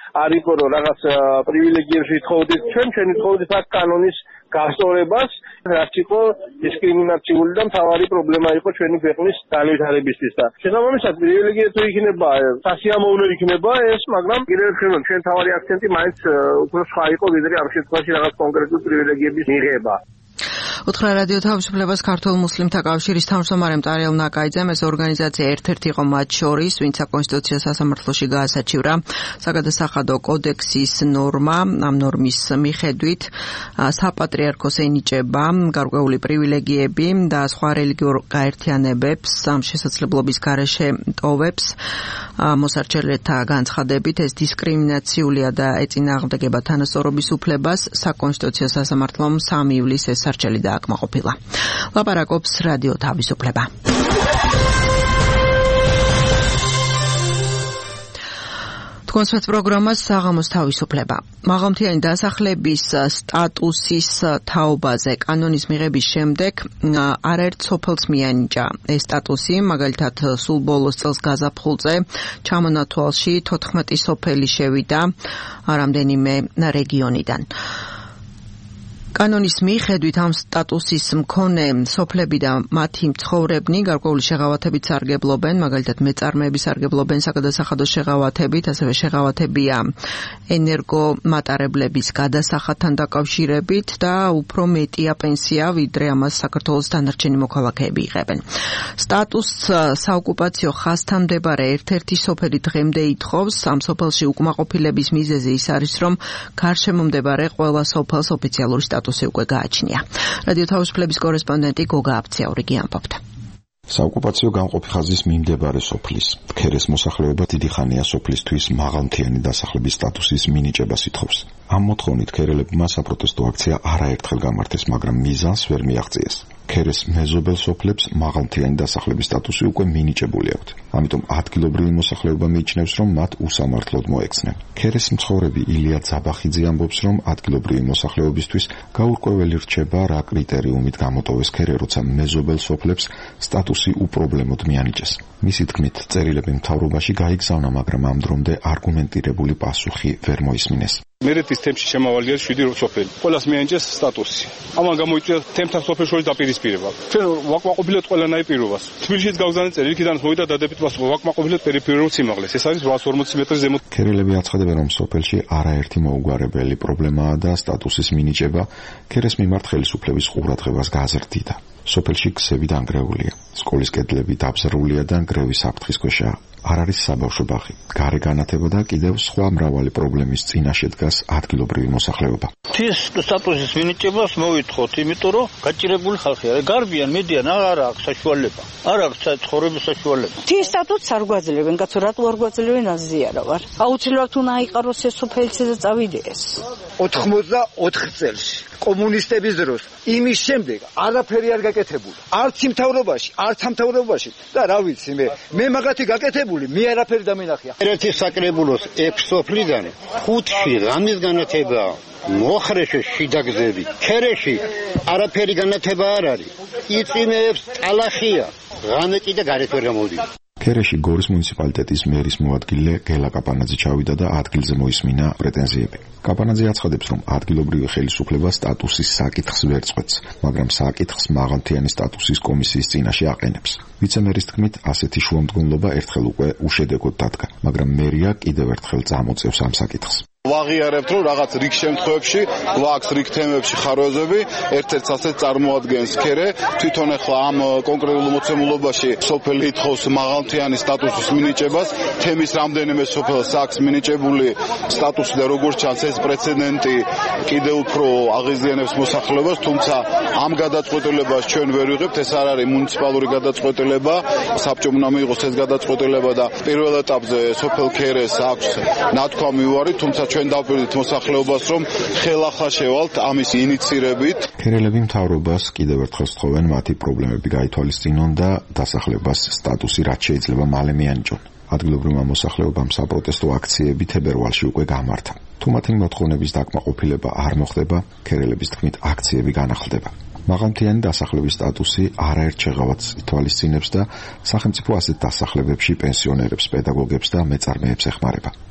არ იყო რომ რაღაც პრივილეგიებს ვითხოვდით ჩვენი თხოვდით აქ კანონის გასწორებას, რაც იყო დისკრიმინაციული და მთავარი პრობლემა იყო ჩვენი ქვეყნის განვითარებისთვის და შესაბამისად პრივილეგია თუ იქნება სასიამოვნო იქნება ეს, მაგრამ კიდევ ერთხელ ჩვენ თავარი აქცენტი მაინც უფრო სხვა იყო ვიდრე ამ შემთხვევაში რაღაც კონკრეტული პრივილეგიების მიღება. უთხრა რადიო თავისუფლებას ქართულ მუსლიმთა კავშირის თავმჯდომარემ ტარიელ ნაკაიძემ ეს ორგანიზაცია ერთ-ერთი იყო მათ შორის, ვინც საკონსტიტუციო სასამართლოში გაასაჩივრა საგადასახადო კოდექსის ნორმა. ამ ნორმის მიხედვით საპატრიარქოს ენიჭება გარკვეული პრივილეგიები და სხვა რელიგიურ გაერთიანებებს ამ შესაძლებლობის გარეშე ტოვებს. მოსარჩელეთა განცხადებით ეს დისკრიმინაციულია და ეწინააღმდეგება თანასწორობის უფლებას. საკონსტიტუციო სასამართლომ 3 ივლისს ეს სარჩელი დააკმაყოფილა. ლაპარაკობს რადიო თავისუფლება. თქვენს პროგრამას საღამოს თავისუფლება. მაღალმთიანი დასახლების სტატუსის თაობაზე კანონის მიღების შემდეგ არაერთ სოფელს მიანიჭა ეს სტატუსი, მაგალითად სულ ბოლოს წელს გაზაფხულზე ჩამონათვალში 14 სოფელი შევიდა რამდენიმე რეგიონიდან. კანონის მიხედვით ამ სტატუსის მქონე სოფლები და მათი მცხოვრებნი გარკვეული შეღავათებით სარგებლობენ, მაგალითად მეწარმეები სარგებლობენ საგადასახადო შეღავათებით, ასევე შეღავათებია ენერგომატარებლების გადასახადთან დაკავშირებით და უფრო მეტია პენსია, ვიდრე ამას საქართველოს დანარჩენი მოქალაქეები იღებენ. სტატუსს საოკუპაციო ხაზთან მდებარე ერთ-ერთი სოფელი დღემდე ითხოვს. ამ სოფელში უკმაყოფილების მიზეზი ის არის, რომ გარშემო მდებარე ყველა სოფელს ოფიციალური სტატუსი უკვე გააჩნია. რადიო თავისუფლების კორესპონდენტი გოგა აბციაურიგი ამბობდა. საოკუპაციო გამყოფი ხაზის მიმდებარე სოფლის ქერეს მოსახლეობა დიდი ხანია სოფლისთვის მაღალმთიანი დასახლების სტატუსის მინიჭებას ითხოვს. ამ მოთხოვნით ქერელებმა საპროტესტო აქცია არაერთხელ გამართეს, მაგრამ მიზანს ვერ მიაღწიეს. ქერეს მეზობელ სოფლებს მაღალმთიანი დასახლების სტატუსი უკვე მინიჭებული აქვთ. ამიტომ ადგილობრივი მოსახლეობა მიიჩნევს, რომ მათ უსამართლოდ მოექცნენ. ქერეს მცხოვრები ილია ძაბახიძე ამბობს, რომ ადგილობრივი მოსახლეობისთვის გაურკვეველი რჩება, რა კრიტერიუმით გამოტოვეს ქერე, როცა მეზობელ სოფლებს სტატუსი უპრობლემოდ მიანიჭეს. მისი თქმით, წერილები მთავრობაში გაიგზავნა, მაგრამ ამ დრომდე არგუმენტირებული პასუხი ვერ მოისმინეს. მერეთის თემში შემავალია 7 სოფელი. ყველას მიანიჭეს სტატუსი. ამან გამოიწვია თემთან სოფელს შორის დაპირისპირება. ჩვენ ვაკმაყოფილეთ ყველანაირ პირობას. თბილისშიც გავგზავნეთ წერილი, იქიდან მოვიდა დადებით ვაკმაყოფილეთ პერიფერიულ სიმაღლეს. ეს არის 840 მეტრის ზემოთ. ქერელები აცხადებენ, რომ სოფელში არაერთი მოუგვარებელი პრობლემაა და სტატუსის მინიჭება ქერეს მიმართ ხელისუფლების ყურადღებას გააზრდიდა. სოფელში ქსები დანგრეულია, სკოლის კედლები დაბზარულია და ნგრევის საფრთხის ქვეშაა. არ არის საბავშვო ბაღი, გარე განათება და კიდევ სხვა მრავალი პრობლემის წინაშე დგას ადგილობრივი მოსახლეობა. ეს სტატუსის მინიჭებას მოვითხოვთ, იმიტომ რომ გაჭირებული ხალხია, გარბიან, მედიან, არ აქვს საშუალება, არ აქვს ცხოვრების საშუალება. ეს სტატუსს არ გვაძლევენ, კაცო, რატო არ გვაძლევენ, აზიარა ვარ. აუცილებლად უნდა აიყაროს ეს სოფელიც და წავიდეს. 84 წელს კომუნისტების დროს იმის შემდეგ არაფერი არ გაკეთებულა. არც იმთავრობაში, არც ამთავრობაში და რა ვიცი მე მაგათი გაკეთებული, მე არაფერი დამენახია. ერთი საკრებულოს 6 სოფლიდან 5-ში ღამის განათება, მოხრეში შიდა გზები, ქერეში არაფერი განათება არ არის. იწვიმეებს ტალახია, ღამე კიდე გარეთ ვერ გამოვიდა. ქერეში გორის მუნიციპალიტეტის მერის მოადგილე გელა კაპანაძე ჩავიდა და ადგილზე მოისმინა პრეტენზიები. კაპანაძე აცხადებს, რომ ადგილობრივი ხელისუფლება სტატუსის საკითხს ვერ წყვეტს, მაგრამ საკითხს მაღალმთიანი სტატუსის კომისიის წინაშე აყენებს. ვიცემერის თქმით, ასეთი შუამდგომლობა ერთხელ უკვე უშედეგოდ დადგა, მაგრამ მერია კიდევ ერთხელ წამოწევს ამ საკითხს. ვაღიარებთ, რომ რაღაც რიგ შემთხვევებში გვაქვს რიგ თემებში ხარვეზები, ერთ-ერთს ასეთ წარმოადგენს ქერე, თვითონ ახლა ამ კონკრეტულ მოცემულობაში სოფელი ითხოვს მაღალმთიანი სტატუსის მინიჭებას, თემის რამდენიმე სოფელს აქვს მინიჭებული სტატუსი და როგორც ჩანს ეს პრეცედენტი კიდევ უფრო აღიზიანებს მოსახლეობას, თუმცა ამ გადაწყვეტილებას ჩვენ ვერ ვიღებთ, ეს არ არის მუნიციპალური გადაწყვეტილება, საბჭომ უნდა მიიღოს ეს გადაწყვეტილება და პირველ ეტაპზე სოფელ ქერეს აქვს ნათქვამი უარი, თუმცა ჩვენ დავპირდით მოსახლეობას, რომ ხელახლა შევალთ ამის ინიცირებით. ქერელები მთავრობას კიდევ ერთხელ სთხოვენ მათი პრობლემები გაითვალისწინონ და დასახლებას სტატუსი რაც შეიძლება მალე მიანიჭონ. ადგილობრივმა მოსახლეობამ საპროტესტო აქციები თებერვალში უკვე გამართა. თუ მათი მოთხოვნების დაკმაყოფილება არ მოხდება, ქერელების თქმით აქციები განახლდება. მაღალმთიანი დასახლების სტატუსი არაერთ შეღავათს ითვალისწინებს და სახელმწიფო ასეთ დასახლებებში პენსიონერებს, პედაგოგებს და მეწარმეებს ეხმარება.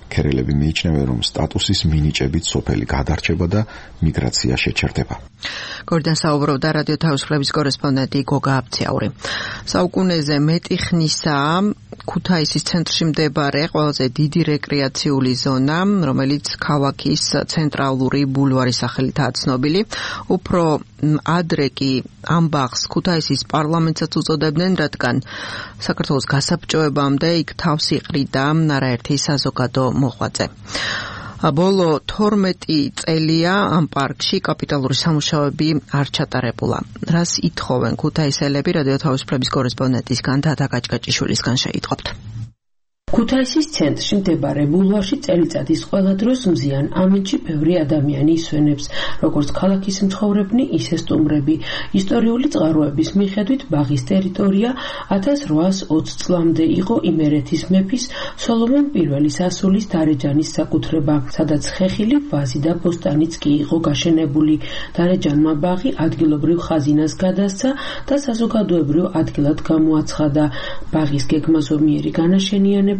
ქერელები მიიჩნევენ, რომ სტატუსის მინიჭებით სოფელი გადარჩება და მიგრაცია შეჩერდება. გორდან საუბრობდა რადიო თავისუფლების კორესპონდენტი გოგა აბცაური. საუკუნეზე მეტი ხნისაა ქუთაისის ცენტრში მდებარე ყველაზე დიდი რეკრეაციული ზონა, რომელიც ქალაქის ცენტრალური ბულვარის სახელითაა ცნობილი. უფრო ადრე კი ამ ბაღს ქუთაისის პარლამენტსაც უწოდებდნენ, რადგან საქართველოს გასაბჭოებამდე იქ თავს იყრიდა არაერთი საზოგადო მოღვაწე. ბოლო 12 წელია ამ პარკში კაპიტალური სამუშაოები არ ჩატარებულა. რას ითხოვენ ქუთაისელები, რადიო თავისუფლების კორესპონდენტისგან თათა კაჭკაჭიშვილისგან შეიტყობთ. ქუთაისის ცენტრში მდებარე ბულვარში წელიწადის ყველა დროს მზიან ამინდში ბევრი ადამიანი ისვენებს, როგორც ქალაქის მცხოვრებნი, ისე სტუმრები. ისტორიული წყაროების მიხედვით ბაღის ტერიტორია 1820 წლამდე იყო იმერეთის მეფის სოლომონ პირველის ასულის დარეჯანის საკუთრება, სადაც ხეხილი, ვაზი და ბოსტანიც კი იყო გაშენებული. დარეჯანმა ბაღი ადგილობრივ ხაზინას გადასცა და საზოგადოებრივ ადგილად გამოაცხადა. ბაღის გეგმაზომიერი განაშენიანება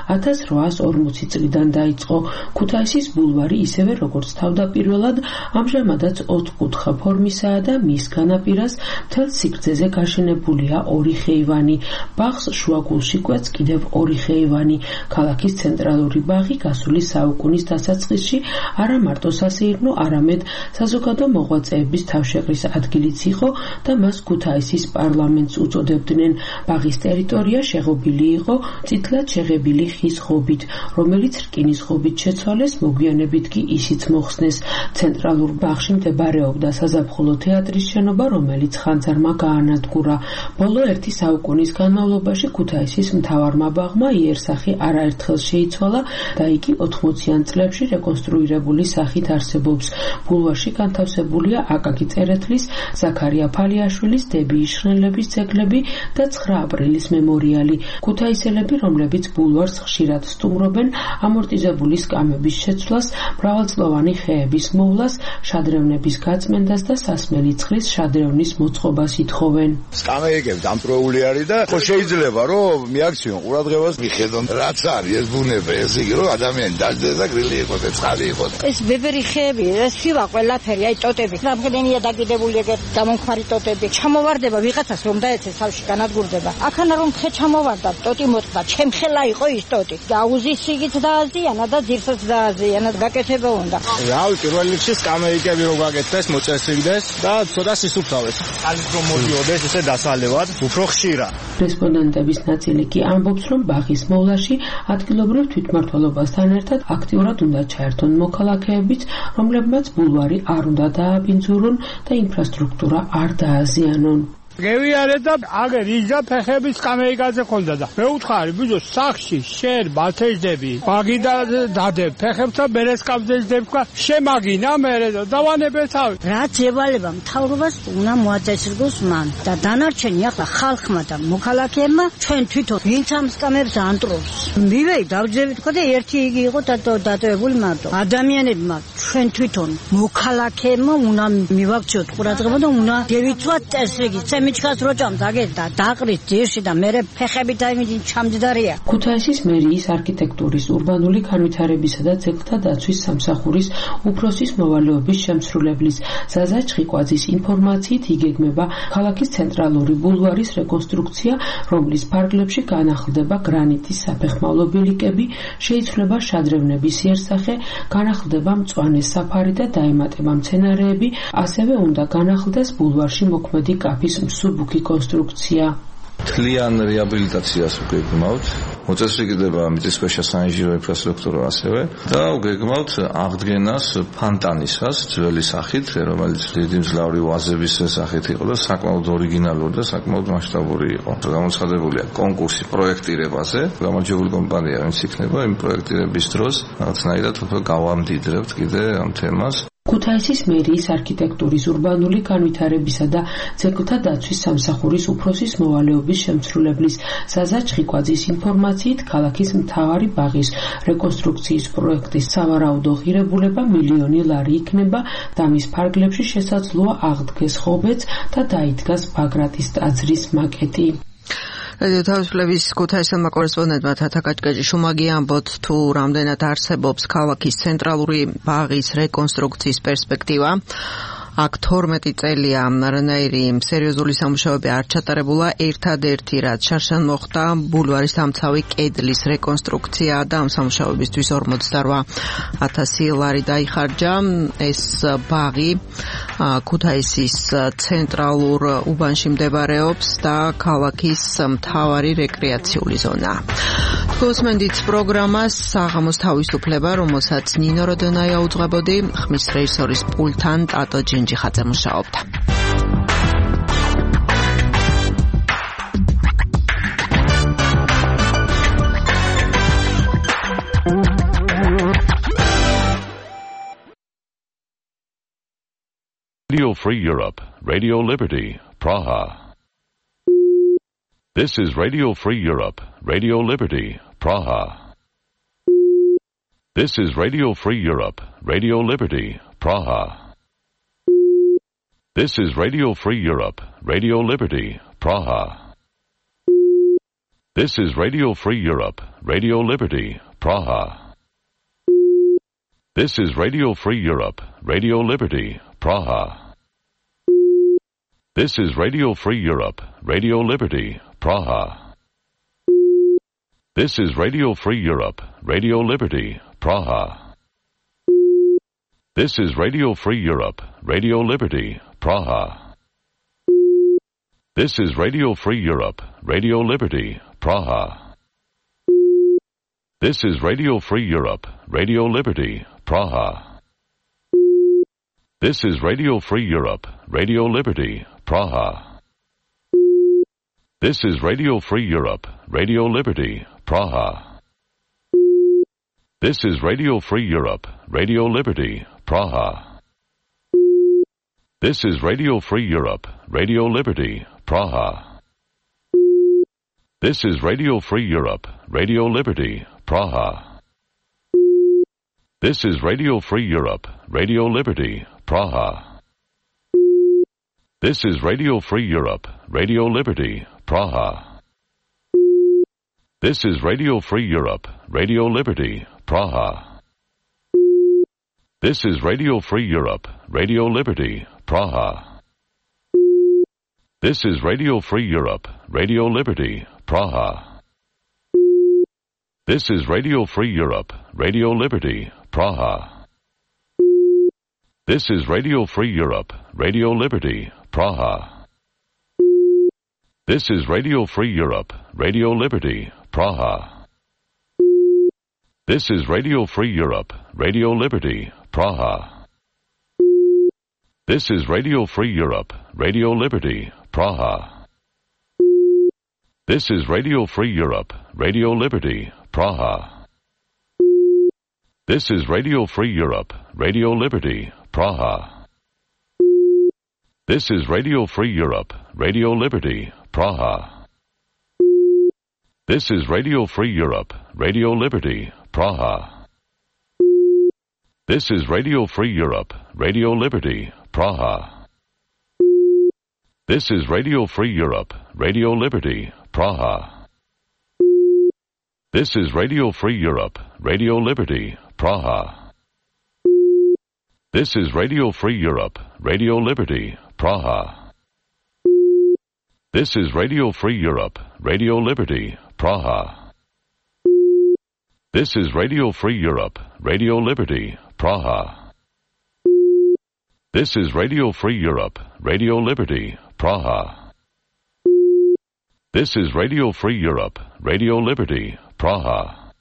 1840 წლიდან დაიწყო. ქუთაისის ბულვარი ისევე როგორც თავდაპირველად ამჟამადაც ოთხკუთხა ფორმისაა და მის განაპირას მთელ სიგრძეზე გაშენებულია ორი ხეივანი. ბაღს შუაგულში კვეთს კიდევ ორი ხეივანი. ქალაქის ცენტრალური ბაღი გასული საუკუნის დასაწყისში არა მარტო სასეირნო, არამედ საზოგადო მოღვაწეების თავშეყრის ადგილიც იყო და მას ქუთაისის პარლამენტს უწოდებდნენ. ბაღის ტერიტორია შეღობილი იყო წითლად შეღებილი ხის ღობით, რომელიც რკინის ღობით შეცვალეს, მოგვიანებით კი ისიც მოხსნეს. ცენტრალურ ბაღში მდებარეობდა საზაფხულო თეატრის შენობა, რომელიც ხანძარმა გაანადგურა. ბოლო ერთი საუკუნის განმავლობაში ქუთაისის მთავარმა ბაღმა იერსახე არაერთხელ შეიცვალა და იგი 80-იან წლებში რეკონსტრუირებული სახით არსებობს. ბულვარში განთავსებულია აკაკი წერეთლის, ზაქარია ფალიაშვილის, დები იშხნელების ძეგლები და 9 აპრილის მემორიალი. ქუთაისელები, რომლებიც ბულვარს ხშირად სტუმრობენ, ამორტიზებული სკამების შეცვლას, მრავალწლოვანი ხეების მოვლას, შადრევნების გაწმენდას და სასმელი ცხრის შადრევნის მოწყობას ითხოვენ. სკამეიკები დამპროული არის და ხო შეიძლება რომ მიაქციონ ყურადღებას მიხედონ რაც არის ეს ბუნება, ეს იგი რომ ადამიანი დაждდეს და გრილი იყოს, ცხალი იყოს. ეს ბებერი ხეები, ეს ხივა ყველაფერი, აი ტოტები, რამდენია დაგიდებული ეგ გამონხარი ტოტები. ჩამოვარდება ვიღაცას რომ დაეცეს თავში განადგურდება. აქანა რომ ხე ჩამოვარდა, ტოტი მოწყდა, ჩემ ხელა იყო ის ტოტი. გაუზის სიგით დააზიანა და ძირსაც დააზიანა, გაკეთება უნდა. რავი, პირველ რიგში სკამეიკები რო გაკეთდეს, მოწესრიგდეს და ცოტა სისუფთავეს. ხალხი რომ მოდიოდეს ესე დასალევად, უფრო ხშირად. რესპონდენტების ნაწილი კი ამბობს, რომ ბაღის მოვლაში ადგილობრივ თვითმმართველობასთან ერთად აქტიურად უნდა ჩაერთონ მოქალაქეებიც, რომლებმაც ბულვარი არ უნდა დააბინძურონ და ინფრასტრუქტურა არ დააზიანონ. გევიარე და აგერ იჯა ფეხების კამეიკაზე ხონდა და მე უთხარი ბიჭო სახში შენ ბათეჯდები ბაგი და დადებ ფეხებსა ბერესკამზეჯდებ ხა შემაგინა მე დავანებე თავი რაც ევალება მთავრობას უნდა მოაწესრიგოს მან და დანარჩენი ახლა ხალხმა და მოქალაქეებმა ჩვენ თვითონ ვინც ამ სკამებს ანტრობს მივეი დავძევით ხო და ერთი იგი იყო დატოვებული მარტო ადამიანებმა ჩვენ თვითონ მოქალაქეებმა უნდა მივაქციოთ ყურადღება და უნდა გევიცვათ წესრიგით მიჩქას როჭამ დაგედა დაყრით ძირში და მე ფეხებით აიმიდი ჩამდიდარია. ქუთაისის მერიის არქიტექტურის урბანული განვითარებისა და ძეგლთა დაცვის სამსახურის უფროსის მოვალეობის შემსრულებლის ზაზა ჩხიკვაძის ინფორმაციით იგეგმება ქალაქის ცენტრალური ბულვარის რეკონსტრუქცია, რომლის ფარგლებში განახლდება გრანიტის საფეხმავლო ბილიკები, შეიცვლება შადრევნების იერსახე, განახლდება მწვანე საფარი და დაემატება მცენარეები, ასევე უნდა განახლდეს ბულვარში მოქმედი კაფის მსუბუქი კონსტრუქცია. თლიან რეაბილიტაციას უგეგმავთ, მოწესრიგდება მიწისქვეშა საინჟინრო ინფრასტრუქტურა ასევე და უგეგმავთ აღდგენას ფანტანისას ძველი სახით, რომელიც დიდი მძლავრი ვაზების სახით იყო და საკმაოდ ორიგინალური და საკმაოდ მასშტაბური იყო. გამოცხადებულია კონკურსი პროექტირებაზე, გამარჯვებული კომპანია ვინც იქნება იმ პროექტირების დროს რაღაცნაირად უფრო გავამდიდრებთ კიდე ამ თემას. ქუთაისის მერიის არქიტექტურის урბანული განვითარებისა და ძეგლთა დაცვის სამსახურის უფროსის მოვალეობის შემსრულებლის ზაზა ჩხიკვაძის ინფორმაციით, ქალაქის მთავარი ბაღის რეკონსტრუქციის პროექტის სავარაუდო ღირებულება $1 მილიონი იქნება და მის ფარგლებში შესაძლოა აღდგეს ხობეც და დაიდგას ბაგრატის ტაძრის მაკეტი. რადიო თავისუფლების ქუთაისელმა კორესპონდენტმა თათა კაჭკაჭიშვილმა ამბობთ თუ რამდენად არსებობს ქალაქის ცენტრალური ბაღის რეკონსტრუქციის პერსპექტივა. აქ 12 წელია რანაირი სერიოზული სამუშაოები არ ჩატარებულა. ერთადერთი რაც შარშან მოხდა ბულვარის დამცავი კედლის რეკონსტრუქცია და ამ სამუშაოებისთვის 48,000 ლარი დაიხარჯა. ეს ბაღი ქუთაისის ცენტრალურ უბანში მდებარეობს და ქალაქის მთავარი რეკრეაციული ზონაა. გოსმენდით პროგრამას საღამოს თავისუფლება, რომელსაც ნინო როდონაია უძღვებოდი, ხმის რეჟისორის პულტთან ტატო ჯინჯიხაძე მუშაობდა. Radio Free Europe, Radio Liberty, Praha. This is Radio Free Europe, Radio Liberty, Praha. This is Radio Free Europe, Radio Liberty, Praha. This is Radio Free Europe, Radio Liberty, Praha. This is Radio Free Europe, Radio Liberty, Praha. This is Radio Free Europe, Radio Liberty, Praha. This is Radio Free Europe, Radio Liberty, Praha. This is Radio Free Europe, Radio Liberty, Praha. This is Radio Free Europe, Radio Liberty, Praha. This is Radio Free Europe, Radio Liberty, Praha. This is Radio Free Europe, Radio Liberty, Praha. This is Radio Free Europe, Radio Liberty, Praha. This is Radio Free Europe, Radio Liberty, Praha. This is Radio Free Europe, Radio Liberty, Praha. This is Radio Free Europe, Radio Liberty, Praha. This is Radio Free Europe, Radio Liberty, Praha. This is Radio Free Europe, Radio Liberty, Praha. This is Radio Free Europe, Radio Liberty, Praha. This is Radio Free Europe, Radio Liberty, Praha. This is Radio Free Europe, Radio Liberty, Praha. This is Radio Free Europe, Radio Liberty, Praha. This is Radio Free Europe, Radio Liberty, Praha. This is Radio Free Europe, Radio Liberty, Praha. This is Radio Free Europe, Radio Liberty, Praha. This is Radio Free Europe, Radio Liberty, Praha. This is Radio Free Europe, Radio Liberty, Praha. This is Radio Free Europe, Radio Liberty, Praha. This is Radio Free Europe, Radio Liberty, Praha. This is Radio Free Europe, Radio Liberty, Praha. This is Radio Free Europe, Radio Liberty, Praha. This is Radio Free Europe, Radio Liberty, Praha. This is Radio Free Europe, Radio Liberty, Praha. This is Radio Free Europe, Radio Liberty, Praha. This is Radio Free Europe, Radio Liberty, Praha. This is Radio Free Europe, Radio Liberty, Praha. This is Radio Free Europe, Radio Liberty, Praha. This is Radio Free Europe, Radio Liberty, Praha. This is Radio Free Europe, Radio Liberty, Praha.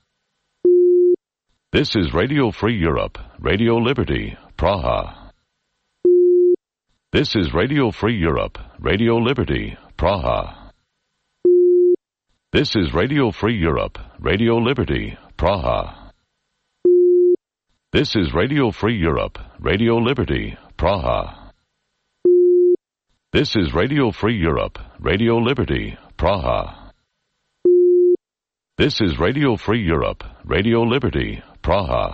This is Radio Free Europe, Radio Liberty, Praha. This is Radio Free Europe, Radio Liberty, Praha. This is Radio Free Europe, Radio Liberty, Praha. This is Radio Free Europe, Radio Liberty, Praha. This is Radio Free Europe, Radio Liberty, Praha. This is Radio Free Europe, Radio Liberty, Praha.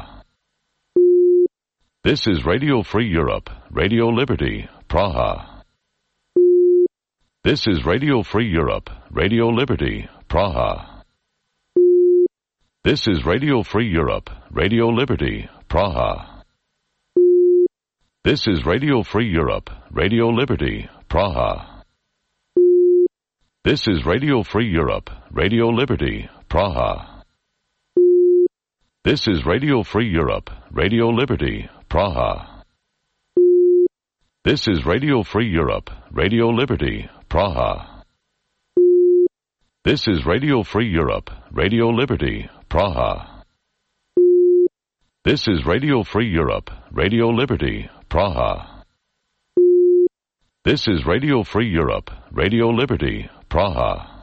This is Radio Free Europe, Radio Liberty, Praha. This is Radio Free Europe, Radio Liberty, Praha. This is Radio Free Europe, Radio Liberty, Praha. This is Radio Free Europe, Radio Liberty, Praha. This is Radio Free Europe, Radio Liberty, Praha. This is Radio Free Europe, Radio Liberty, Praha. This is Radio Free Europe, Radio Liberty, Praha. This is Radio Free Europe, Radio Liberty, Praha. This is Radio Free Europe, Radio Liberty, Praha. This is Radio Free Europe, Radio Liberty, Praha.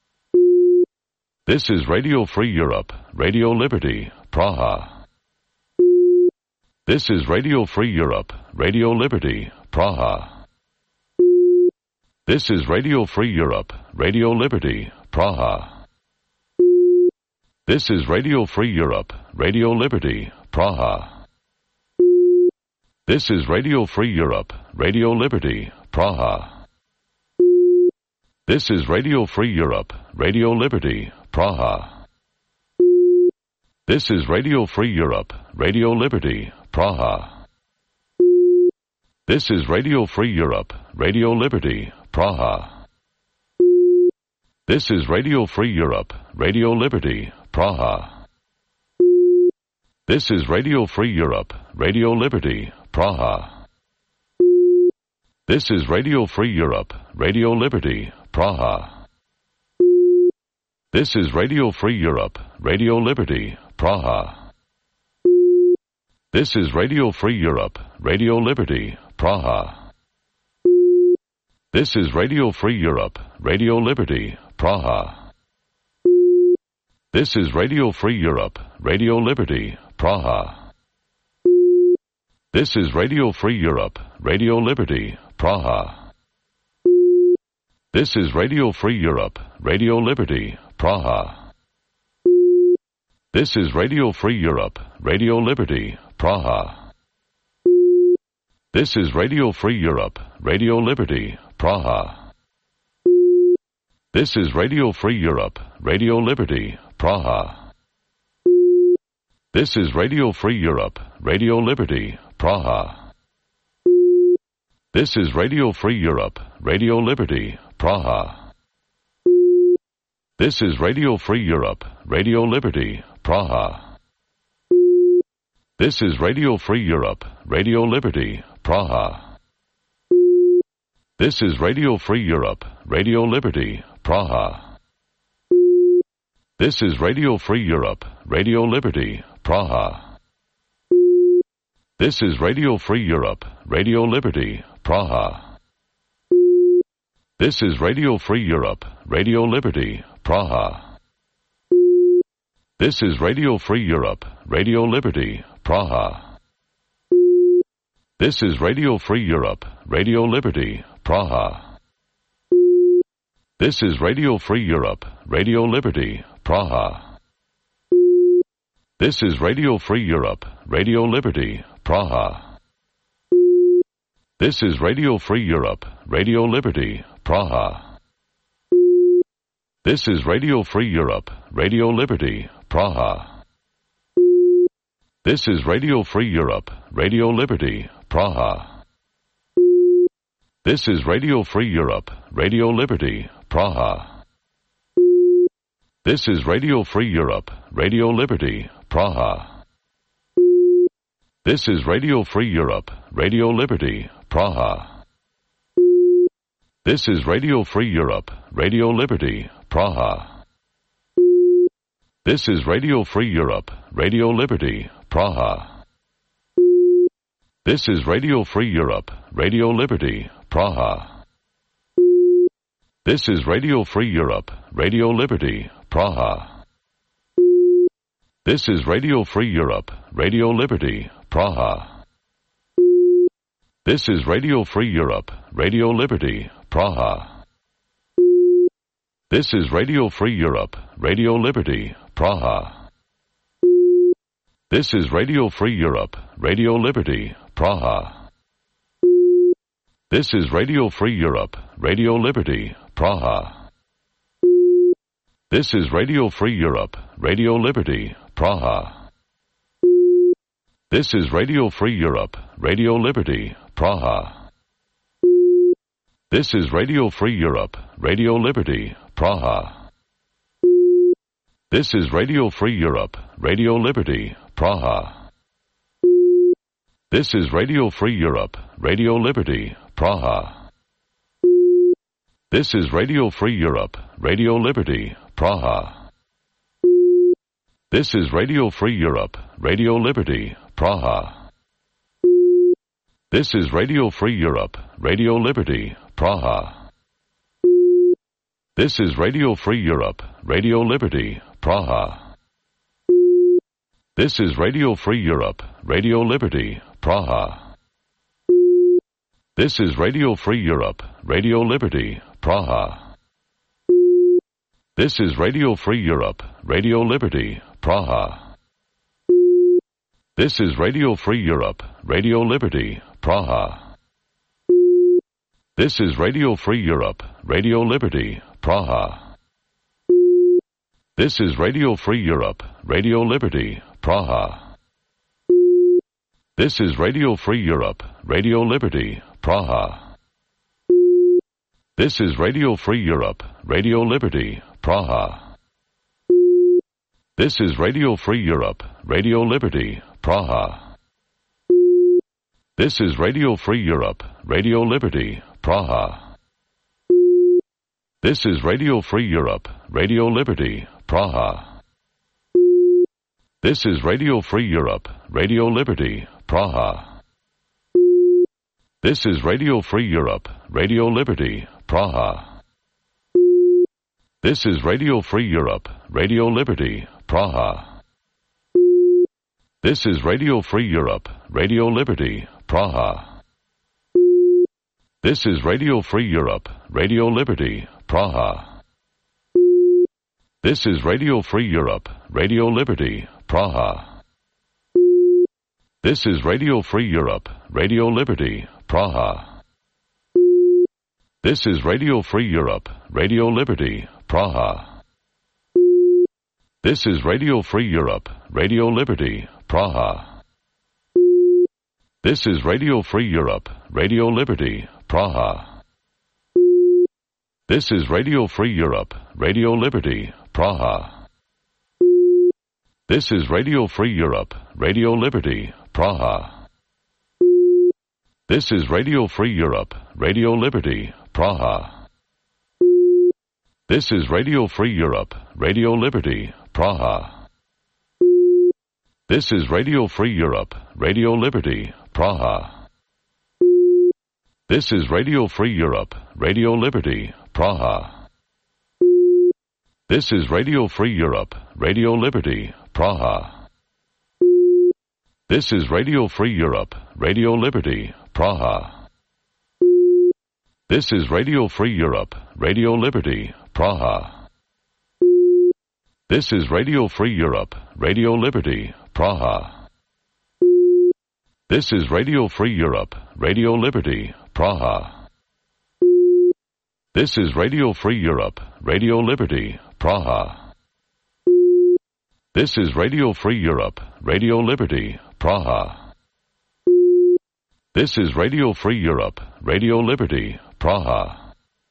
This is Radio Free Europe, Radio Liberty, Praha. This is Radio Free Europe, Radio Liberty, Praha. This is Radio Free Europe, Radio Liberty, Praha. This is Radio Free Europe, Radio Liberty, Praha. This is Radio Free Europe, Radio Liberty, Praha. This is Radio Free Europe, Radio Liberty, Praha. This is Radio Free Europe, Radio Liberty, Praha. This is Radio Free Europe, Radio Liberty, Praha. This is Radio Free Europe, Radio Liberty, Praha. This is Radio Free Europe, Radio Liberty, Praha. This is Radio Free Europe, Radio Liberty, Praha. This is Radio Free Europe, Radio Liberty, Praha. This is Radio Free Europe, Radio Liberty, Praha. This is Radio Free Europe, Radio Liberty, Praha. This is Radio Free Europe, Radio Liberty, Praha. This is Radio Free Europe, Radio Liberty, Praha. This is Radio Free Europe, Radio Liberty, Praha. This is Radio Free Europe, Radio Liberty, Praha. This is Radio Free Europe, Radio Liberty, Praha. This is Radio Free Europe, Radio Liberty, Praha. This is Radio Free Europe, Radio Liberty, Praha. This is Radio Free Europe, Radio Liberty, Praha. This is Radio Free Europe, Radio Liberty, Praha. This is Radio Free Europe, Radio Liberty, Praha. This is Radio Free Europe, Radio Liberty, Praha. This is Radio Free Europe, Radio Liberty, Praha. This is Radio Free Europe, Radio Liberty, Praha. This is Radio Free Europe, Radio Liberty, Praha. This is Radio Free Europe, Radio Liberty, Praha. This is Radio Free Europe, Radio Liberty, Praha. This is Radio Free Europe, Radio Liberty, Praha. This is Radio Free Europe, Radio Liberty, Praha. This is Radio Free Europe, Radio Liberty, Praha. This is Radio Free Europe, Radio Liberty, Praha. This is Radio Free Europe, Radio Liberty, Praha. This is Radio Free Europe, Radio Liberty, Praha. This is Radio Free Europe, Radio Liberty, Praha. This is Radio Free Europe, Radio Liberty, Praha. This is Radio Free Europe, Radio Liberty, Praha. This is Radio Free Europe, Radio Liberty, Praha. This is Radio Free Europe, Radio Liberty, Praha. This is Radio Free Europe, Radio Liberty, Praha. This is Radio Free Europe, Radio Liberty, Praha. This is Radio Free Europe, Radio Liberty, Praha. This is Radio Free Europe, Radio Liberty, Praha. This is Radio Free Europe, Radio Liberty, Praha. This is Radio Free Europe, Radio Liberty, Praha. This is Radio Free Europe, Radio Liberty, Praha. This is Radio Free Europe, Radio Liberty, Praha. This is Radio Free Europe, Radio Liberty, Praha. This is Radio Free Europe, Radio Liberty, Praha. This is Radio Free Europe, Radio Liberty, Praha. This is Radio Free Europe, Radio Liberty, Praha. This is Radio Free Europe, Radio Liberty, Praha. This is Radio Free Europe, Radio Liberty, Praha. This is Radio Free Europe, Radio Liberty, Praha. This is Radio Free Europe, Radio Liberty, Praha. This is Radio Free Europe, Radio Liberty, Praha. This is Radio Free Europe, Radio Liberty, Praha. This is Radio Free Europe, Radio Liberty, Praha. This is Radio Free Europe, Radio Liberty, Praha. This is Radio Free Europe, Radio Liberty, Praha. This is Radio Free Europe, Radio Liberty, Praha. This is Radio Free Europe, Radio Liberty, Praha. This is Radio Free Europe, Radio Liberty, Praha. This is Radio Free Europe, Radio Liberty, Praha. This is Radio Free Europe, Radio Liberty, Praha. This is Radio Free Europe, Radio Liberty, Praha. This is Radio Free Europe, Radio Liberty, Praha. This is Radio Free Europe, Radio Liberty, Praha. This is Radio Free Europe, Radio Liberty, Praha. This is Radio Free Europe, Radio Liberty, Praha. This is Radio Free Europe, Radio Liberty, Praha. This is Radio Free Europe, Radio Liberty, Praha. This is Radio Free Europe, Radio Liberty, Praha. This is Radio Free Europe, Radio Liberty, Praha. This is Radio Free Europe, Radio Liberty, Praha. This is Radio Free Europe, Radio Liberty, Praha. This is Radio Free Europe, Radio Liberty, Praha. This is Radio Free Europe, Radio Liberty, Praha. This is Radio Free Europe, Radio Liberty, Praha. This is Radio Free Europe, Radio Liberty, Praha. This is Radio Free Europe, Radio Liberty, Praha. This is Radio Free Europe, Radio Liberty, Praha. This is Radio Free Europe, Radio Liberty, Praha. This is Radio Free Europe, Radio Liberty, Praha. This is Radio Free Europe, Radio Liberty, Praha. This is Radio Free Europe, Radio Liberty, Praha. This is Radio Free Europe, Radio Liberty, Praha. This is Radio Free Europe, Radio Liberty, Praha. This is Radio Free Europe, Radio Liberty, Praha.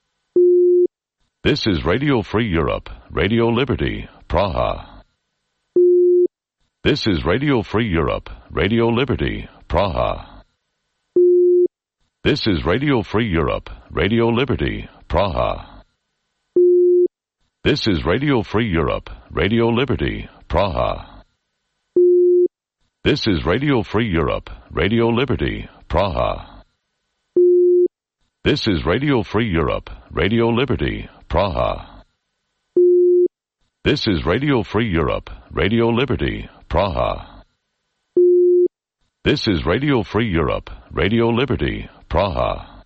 This is Radio Free Europe, Radio Liberty, Praha. This is Radio Free Europe, Radio Liberty, Praha. This is Radio Free Europe, Radio Liberty, Praha. This is Radio Free Europe, Radio Liberty, Praha. This is Radio Free Europe, Radio Liberty, Praha. This is Radio Free Europe, Radio Liberty, Praha. This is Radio Free Europe, Radio Liberty, Praha. This is Radio Free Europe, Radio Liberty, Praha.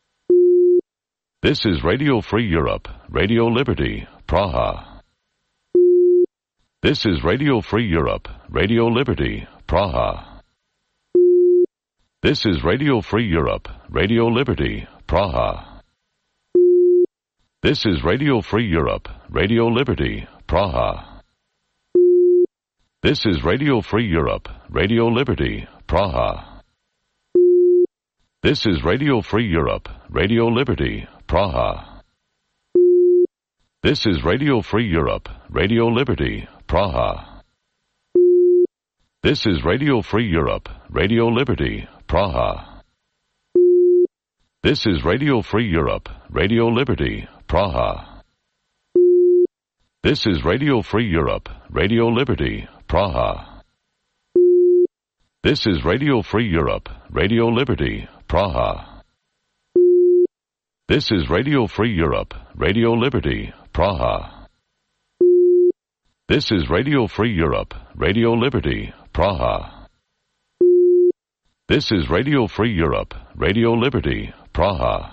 This is Radio Free Europe, Radio Liberty, Praha. This is Radio Free Europe, Radio Liberty, Praha. This is Radio Free Europe, Radio Liberty, Praha. This is Radio Free Europe, Radio Liberty, Praha. This is Radio Free Europe, Radio Liberty, Praha. This is Radio Free Europe, Radio Liberty, Praha. This is Radio Free Europe, Radio Liberty, Praha. This is Radio Free Europe, Radio Liberty, Praha. This is Radio Free Europe, Radio Liberty, Praha. This is Radio Free Europe, Radio Liberty, Praha. This is Radio Free Europe, Radio Liberty, Praha. This is Radio Free Europe, Radio Liberty, Praha. This is Radio Free Europe, Radio Liberty, Praha. This is Radio Free Europe, Radio Liberty, Praha.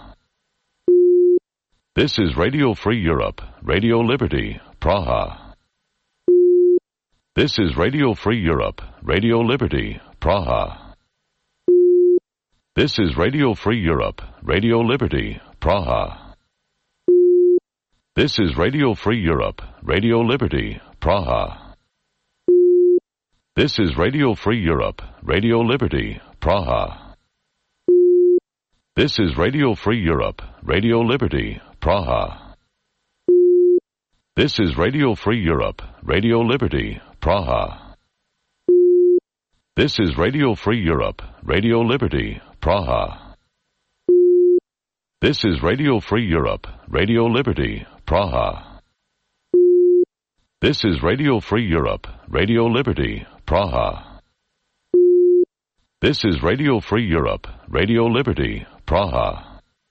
This is Radio Free Europe, Radio Liberty, Praha. This is Radio Free Europe, Radio Liberty, Praha. This is Radio Free Europe, Radio Liberty, Praha. This is Radio Free Europe, Radio Liberty, Praha. This is Radio Free Europe, Radio Liberty, Praha. This is Radio Free Europe, Radio Liberty, Praha. This is Radio Free Europe, Radio Liberty, Praha. This is Radio Free Europe, Radio Liberty, Praha. This is Radio Free Europe, Radio Liberty, Praha. This is Radio Free Europe, Radio Liberty, Praha. This is Radio Free Europe, Radio Liberty, Praha.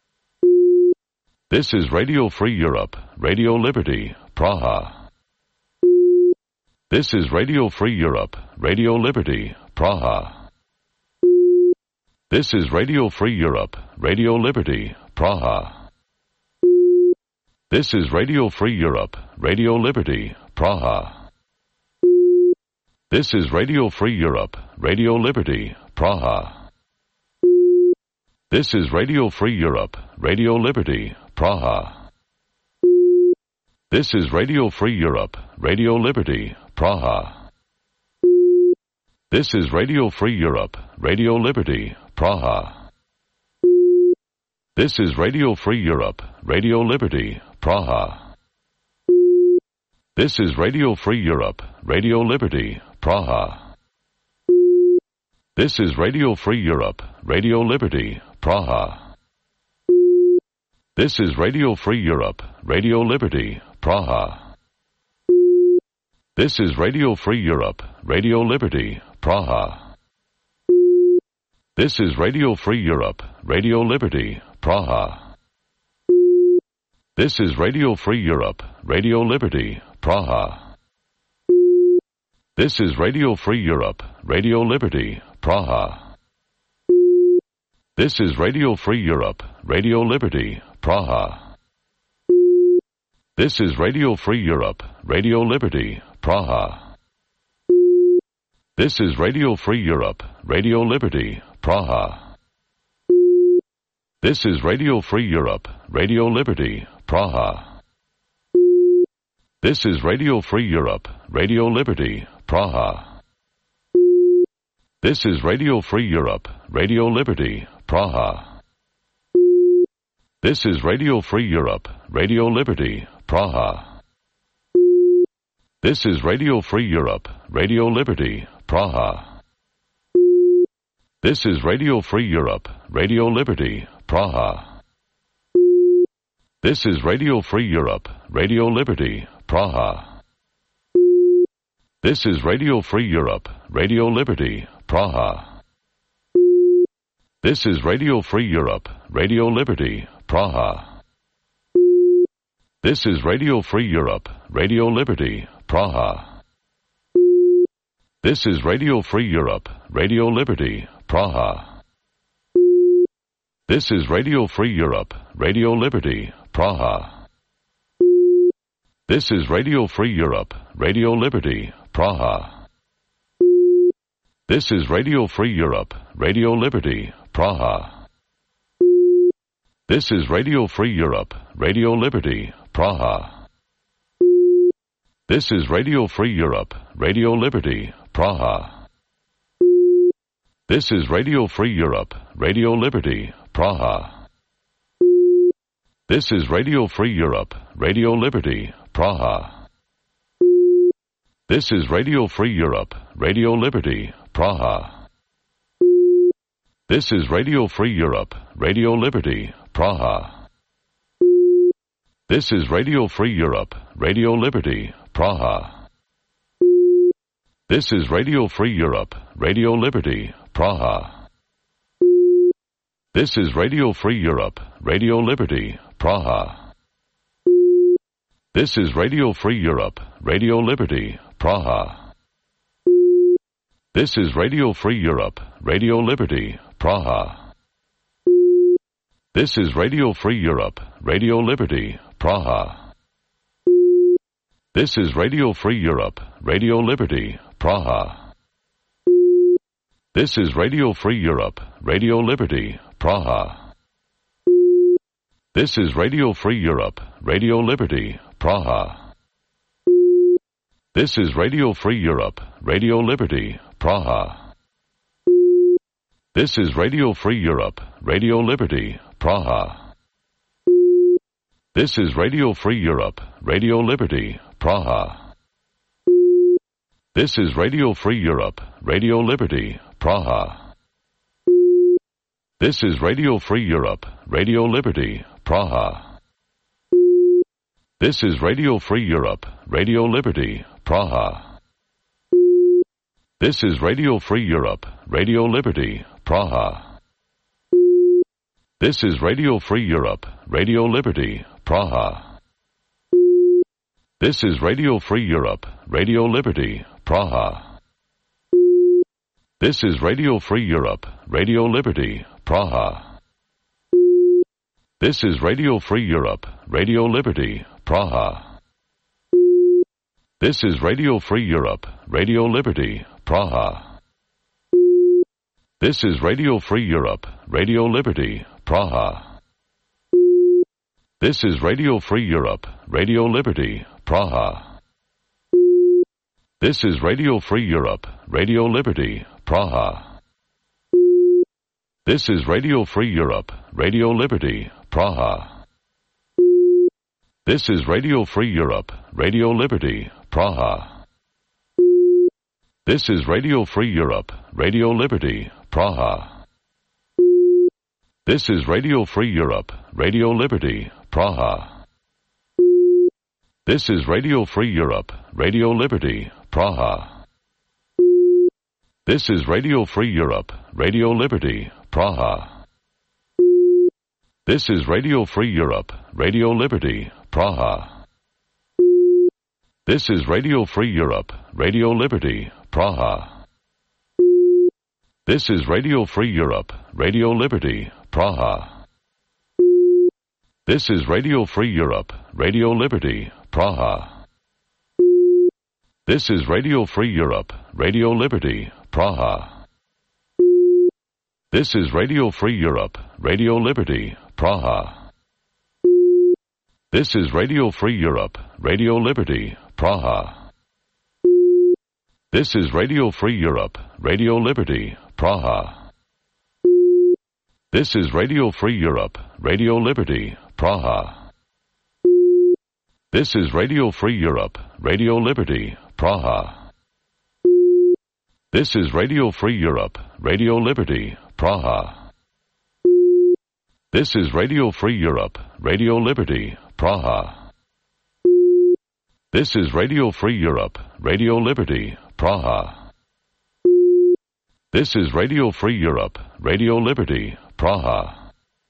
This is Radio Free Europe, Radio Liberty, Praha. This is Radio Free Europe, Radio Liberty, Praha. This is Radio Free Europe, Radio Liberty, Praha. This is Radio Free Europe, Radio Liberty, Praha. This is Radio Free Europe, Radio Liberty, Praha. This is Radio Free Europe, Radio Liberty, Praha. This is Radio Free Europe, Radio Liberty, Praha. This is Radio Free Europe, Radio Liberty, Praha. This is Radio Free Europe, Radio Liberty, Praha. This is Radio Free Europe, Radio Liberty, Praha. This is Radio Free Europe, Radio Liberty, Praha. This is Radio Free Europe, Radio Liberty, Praha. This is Radio Free Europe, Radio Liberty, Praha. This is Radio Free Europe, Radio Liberty, Praha. This is Radio Free Europe, Radio Liberty, Praha. This is Radio Free Europe, Radio Liberty, Praha. This is Radio Free Europe, Radio Liberty, Praha. This is Radio Free Europe, Radio Liberty, Praha. This is Radio Free Europe, Radio Liberty, Praha. This is Radio Free Europe, Radio Liberty, Praha. This is Radio Free Europe, Radio Liberty, Praha. This is Radio Free Europe, Radio Liberty, Praha. This is Radio Free Europe, Radio Liberty, Praha. This is Radio Free Europe, Radio Liberty, Praha. This is Radio Free Europe, Radio Liberty, Praha. This is Radio Free Europe, Radio Liberty, Praha. This is Radio Free Europe, Radio Liberty, Praha. This is Radio Free Europe, Radio Liberty, Praha. This is Radio Free Europe, Radio Liberty, Praha. This is Radio Free Europe, Radio Liberty, Praha. This is Radio Free Europe, Radio Liberty, Praha. This is Radio Free Europe, Radio Liberty, Praha. This is Radio Free Europe, Radio Liberty, Praha. This is Radio Free Europe, Radio Liberty, Praha. This is Radio Free Europe, Radio Liberty, Praha. This is Radio Free Europe, Radio Liberty, Praha. This is Radio Free Europe, Radio Liberty, Praha. This is Radio Free Europe, Radio Liberty, Praha. This is Radio Free Europe, Radio Liberty, Praha. This is Radio Free Europe, Radio Liberty, Praha. This is Radio Free Europe, Radio Liberty, Praha. This is Radio Free Europe, Radio Liberty, Praha. This is Radio Free Europe, Radio Liberty, Praha. This is Radio Free Europe, Radio Liberty, Praha. This is Radio Free Europe, Radio Liberty, Praha. This is Radio Free Europe, Radio Liberty, Praha. This is Radio Free Europe, Radio Liberty, Praha. This is Radio Free Europe, Radio Liberty, Praha. This is Radio Free Europe, Radio Liberty, Praha. This is Radio Free Europe, Radio Liberty, Praha. This is Radio Free Europe, Radio Liberty, Praha. This is Radio Free Europe, Radio Liberty, Praha. This is Radio Free Europe, Radio Liberty, Praha. This is Radio Free Europe, Radio Liberty, Praha. This is Radio Free Europe, Radio Liberty, Praha. This is Radio Free Europe, Radio Liberty, Praha. This is Radio Free Europe, Radio Liberty, Praha. This is Radio Free Europe, Radio Liberty, Praha. This is Radio Free Europe, Radio Liberty, Praha. This is Radio Free Europe, Radio Liberty, Praha. This is Radio Free Europe, Radio Liberty, Praha. This is Radio Free Europe, Radio Liberty, Praha. This is Radio Free Europe, Radio Liberty, Praha. This is Radio Free Europe, Radio Liberty, Praha. This is Radio Free Europe, Radio Liberty, Praha. This is Radio Free Europe, Radio Liberty, Praha. This is Radio Free Europe, Radio Liberty, Praha. This is Radio Free Europe, Radio Liberty, Praha. This is Radio Free Europe, Radio Liberty, Praha. This is Radio Free Europe, Radio Liberty, Praha. This is Radio Free Europe, Radio Liberty, Praha. This is Radio Free Europe, Radio Liberty, Praha. This is Radio Free Europe, Radio Liberty, Praha. This is Radio Free Europe, Radio Liberty, Praha. This is Radio Free Europe, Radio Liberty, Praha. This is Radio Free Europe, Radio Liberty, Praha. This is Radio Free Europe, Radio Liberty, Praha. This is Radio Free Europe, Radio Liberty, Praha. This is Radio Free Europe, Radio Liberty, Praha. This is Radio Free Europe, Radio Liberty, Praha. This is Radio Free Europe, Radio Liberty, Praha. This is Radio Free Europe, Radio Liberty, Praha. This is Radio Free Europe, Radio Liberty, Praha.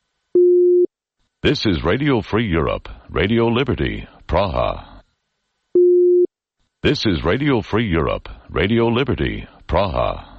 This is Radio Free Europe, Radio Liberty, Praha. This is Radio Free Europe, Radio Liberty, Praha.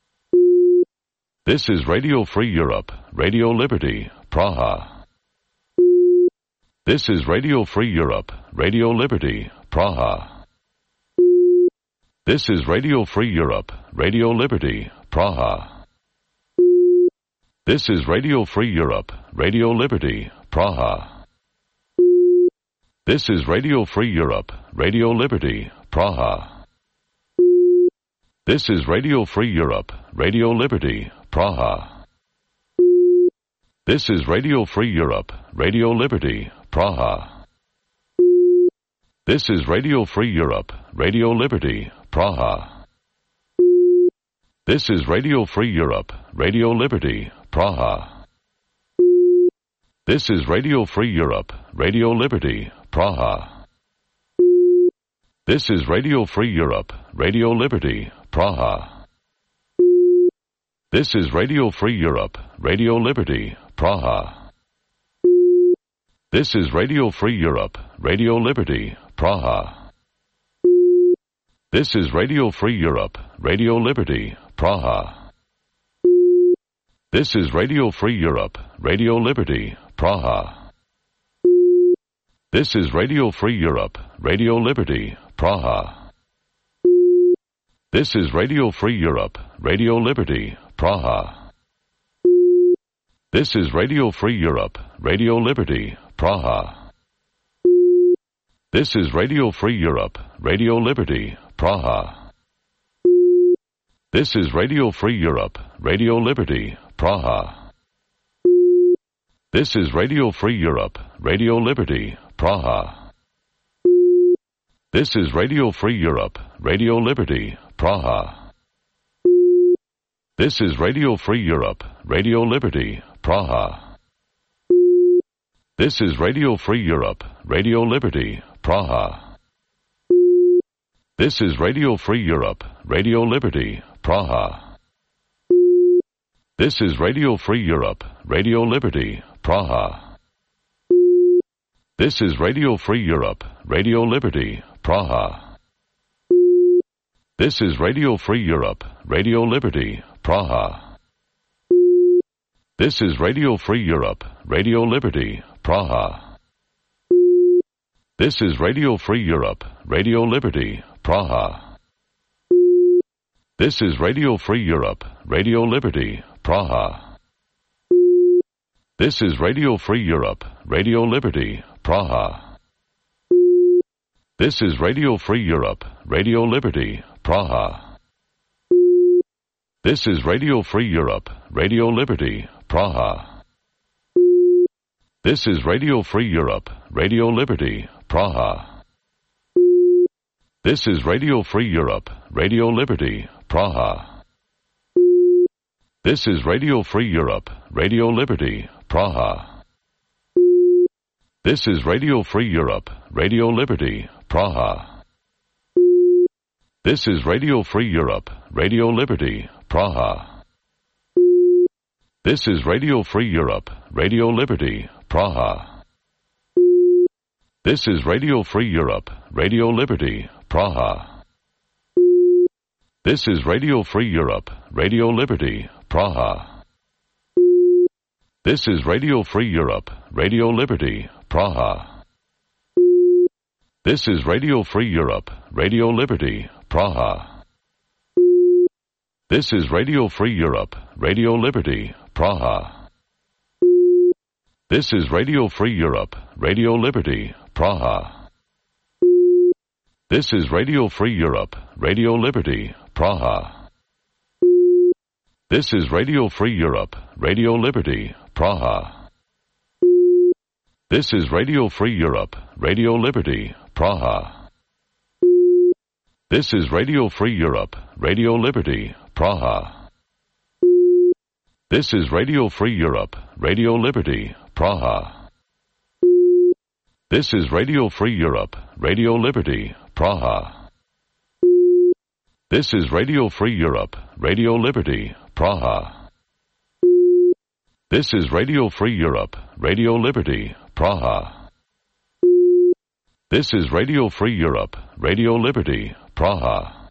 This is Radio Free Europe, Radio Liberty, Praha. This is Radio Free Europe, Radio Liberty, Praha. This is Radio Free Europe, Radio Liberty, Praha. This is Radio Free Europe, Radio Liberty, Praha. This is Radio Free Europe, Radio Liberty, Praha. This is Radio Free Europe, Radio Liberty, Praha. This is Radio Free Europe, Radio Liberty, Praha. This is Radio Free Europe, Radio Liberty, Praha. This is Radio Free Europe, Radio Liberty, Praha. This is Radio Free Europe, Radio Liberty, Praha. This is Radio Free Europe, Radio Liberty, Praha. This is Radio Free Europe, Radio Liberty, Praha. This is Radio Free Europe, Radio Liberty, Praha. This is Radio Free Europe, Radio Liberty, Praha. This is Radio Free Europe, Radio Liberty, Praha. This is Radio Free Europe, Radio Liberty, Praha. This is Radio Free Europe, Radio Liberty, Praha. This is Radio Free Europe, Radio Liberty, Praha. This is Radio Free Europe, Radio Liberty, Praha. This is Radio Free Europe, Radio Liberty, Praha. This is Radio Free Europe, Radio Liberty, Praha. This is Radio Free Europe, Radio Liberty, Praha. This is Radio Free Europe, Radio Liberty, Praha. This is Radio Free Europe, Radio Liberty, Praha. This is Radio Free Europe, Radio Liberty, Praha. This is Radio Free Europe, Radio Liberty, Praha. This is Radio Free Europe, Radio Liberty, Praha. This is Radio Free Europe, Radio Liberty, Praha. This is Radio Free Europe, Radio Liberty, Praha. This is Radio Free Europe, Radio Liberty, Praha. This is Radio Free Europe, Radio Liberty, Praha. This is Radio Free Europe, Radio Liberty, Praha. This is Radio Free Europe, Radio Liberty, Praha. This is Radio Free Europe, Radio Liberty, Praha. This is Radio Free Europe, Radio Liberty, Praha. This is Radio Free Europe, Radio Liberty, Praha. This is Radio Free Europe, Radio Liberty, Praha. This is Radio Free Europe, Radio Liberty, Praha. This is Radio Free Europe, Radio Liberty, Praha. This is Radio Free Europe, Radio Liberty, Praha. This is Radio Free Europe, Radio Liberty, Praha. This is Radio Free Europe, Radio Liberty, Praha. This is Radio Free Europe, Radio Liberty, Praha. This is Radio Free Europe, Radio Liberty, Praha. This is Radio Free Europe, Radio Liberty, Praha. This is Radio Free Europe, Radio Liberty, Praha. This is Radio Free Europe, Radio Liberty, Praha. This is Radio Free Europe, Radio Liberty, Praha. This is Radio Free Europe, Radio Liberty, Praha. This is Radio Free Europe, Radio Liberty, Praha. This is Radio Free Europe, Radio Liberty, Praha. This is Radio Free Europe, Radio Liberty, Praha. This is Radio Free Europe, Radio Liberty, Praha. This is Radio Free Europe, Radio Liberty, Praha. This is Radio Free Europe, Radio Liberty, Praha.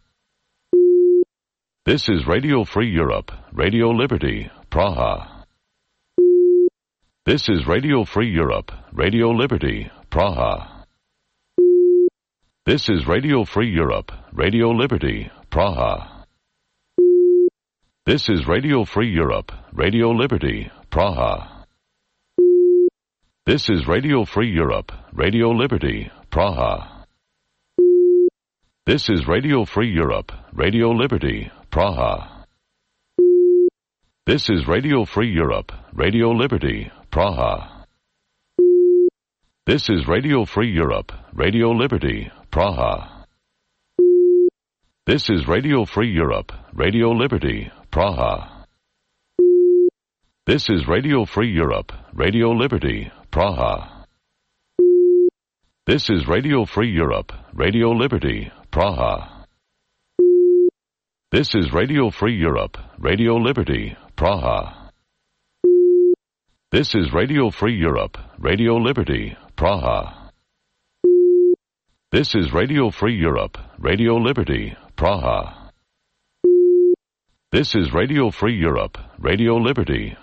This is Radio Free Europe, Radio Liberty, Praha. This is Radio Free Europe, Radio Liberty, Praha. This is Radio Free Europe, Radio Liberty, Praha. This is Radio Free Europe, Radio Liberty, Praha. This is Radio Free Europe, Radio Liberty, Praha. This is Radio Free Europe, Radio Liberty, Praha. This is Radio Free Europe, Radio Liberty, Praha. This is Radio Free Europe, Radio Liberty, Praha. This is Radio Free Europe, Radio Liberty, Praha. This is Radio Free Europe, Radio Liberty, Praha. This is Radio Free Europe, Radio Liberty, Praha. This is Radio Free Europe, Radio Liberty, Praha. This is Radio Free Europe, Radio Liberty, Praha. This is Radio Free Europe, Radio Liberty, Praha. This is Radio Free Europe, Radio Liberty,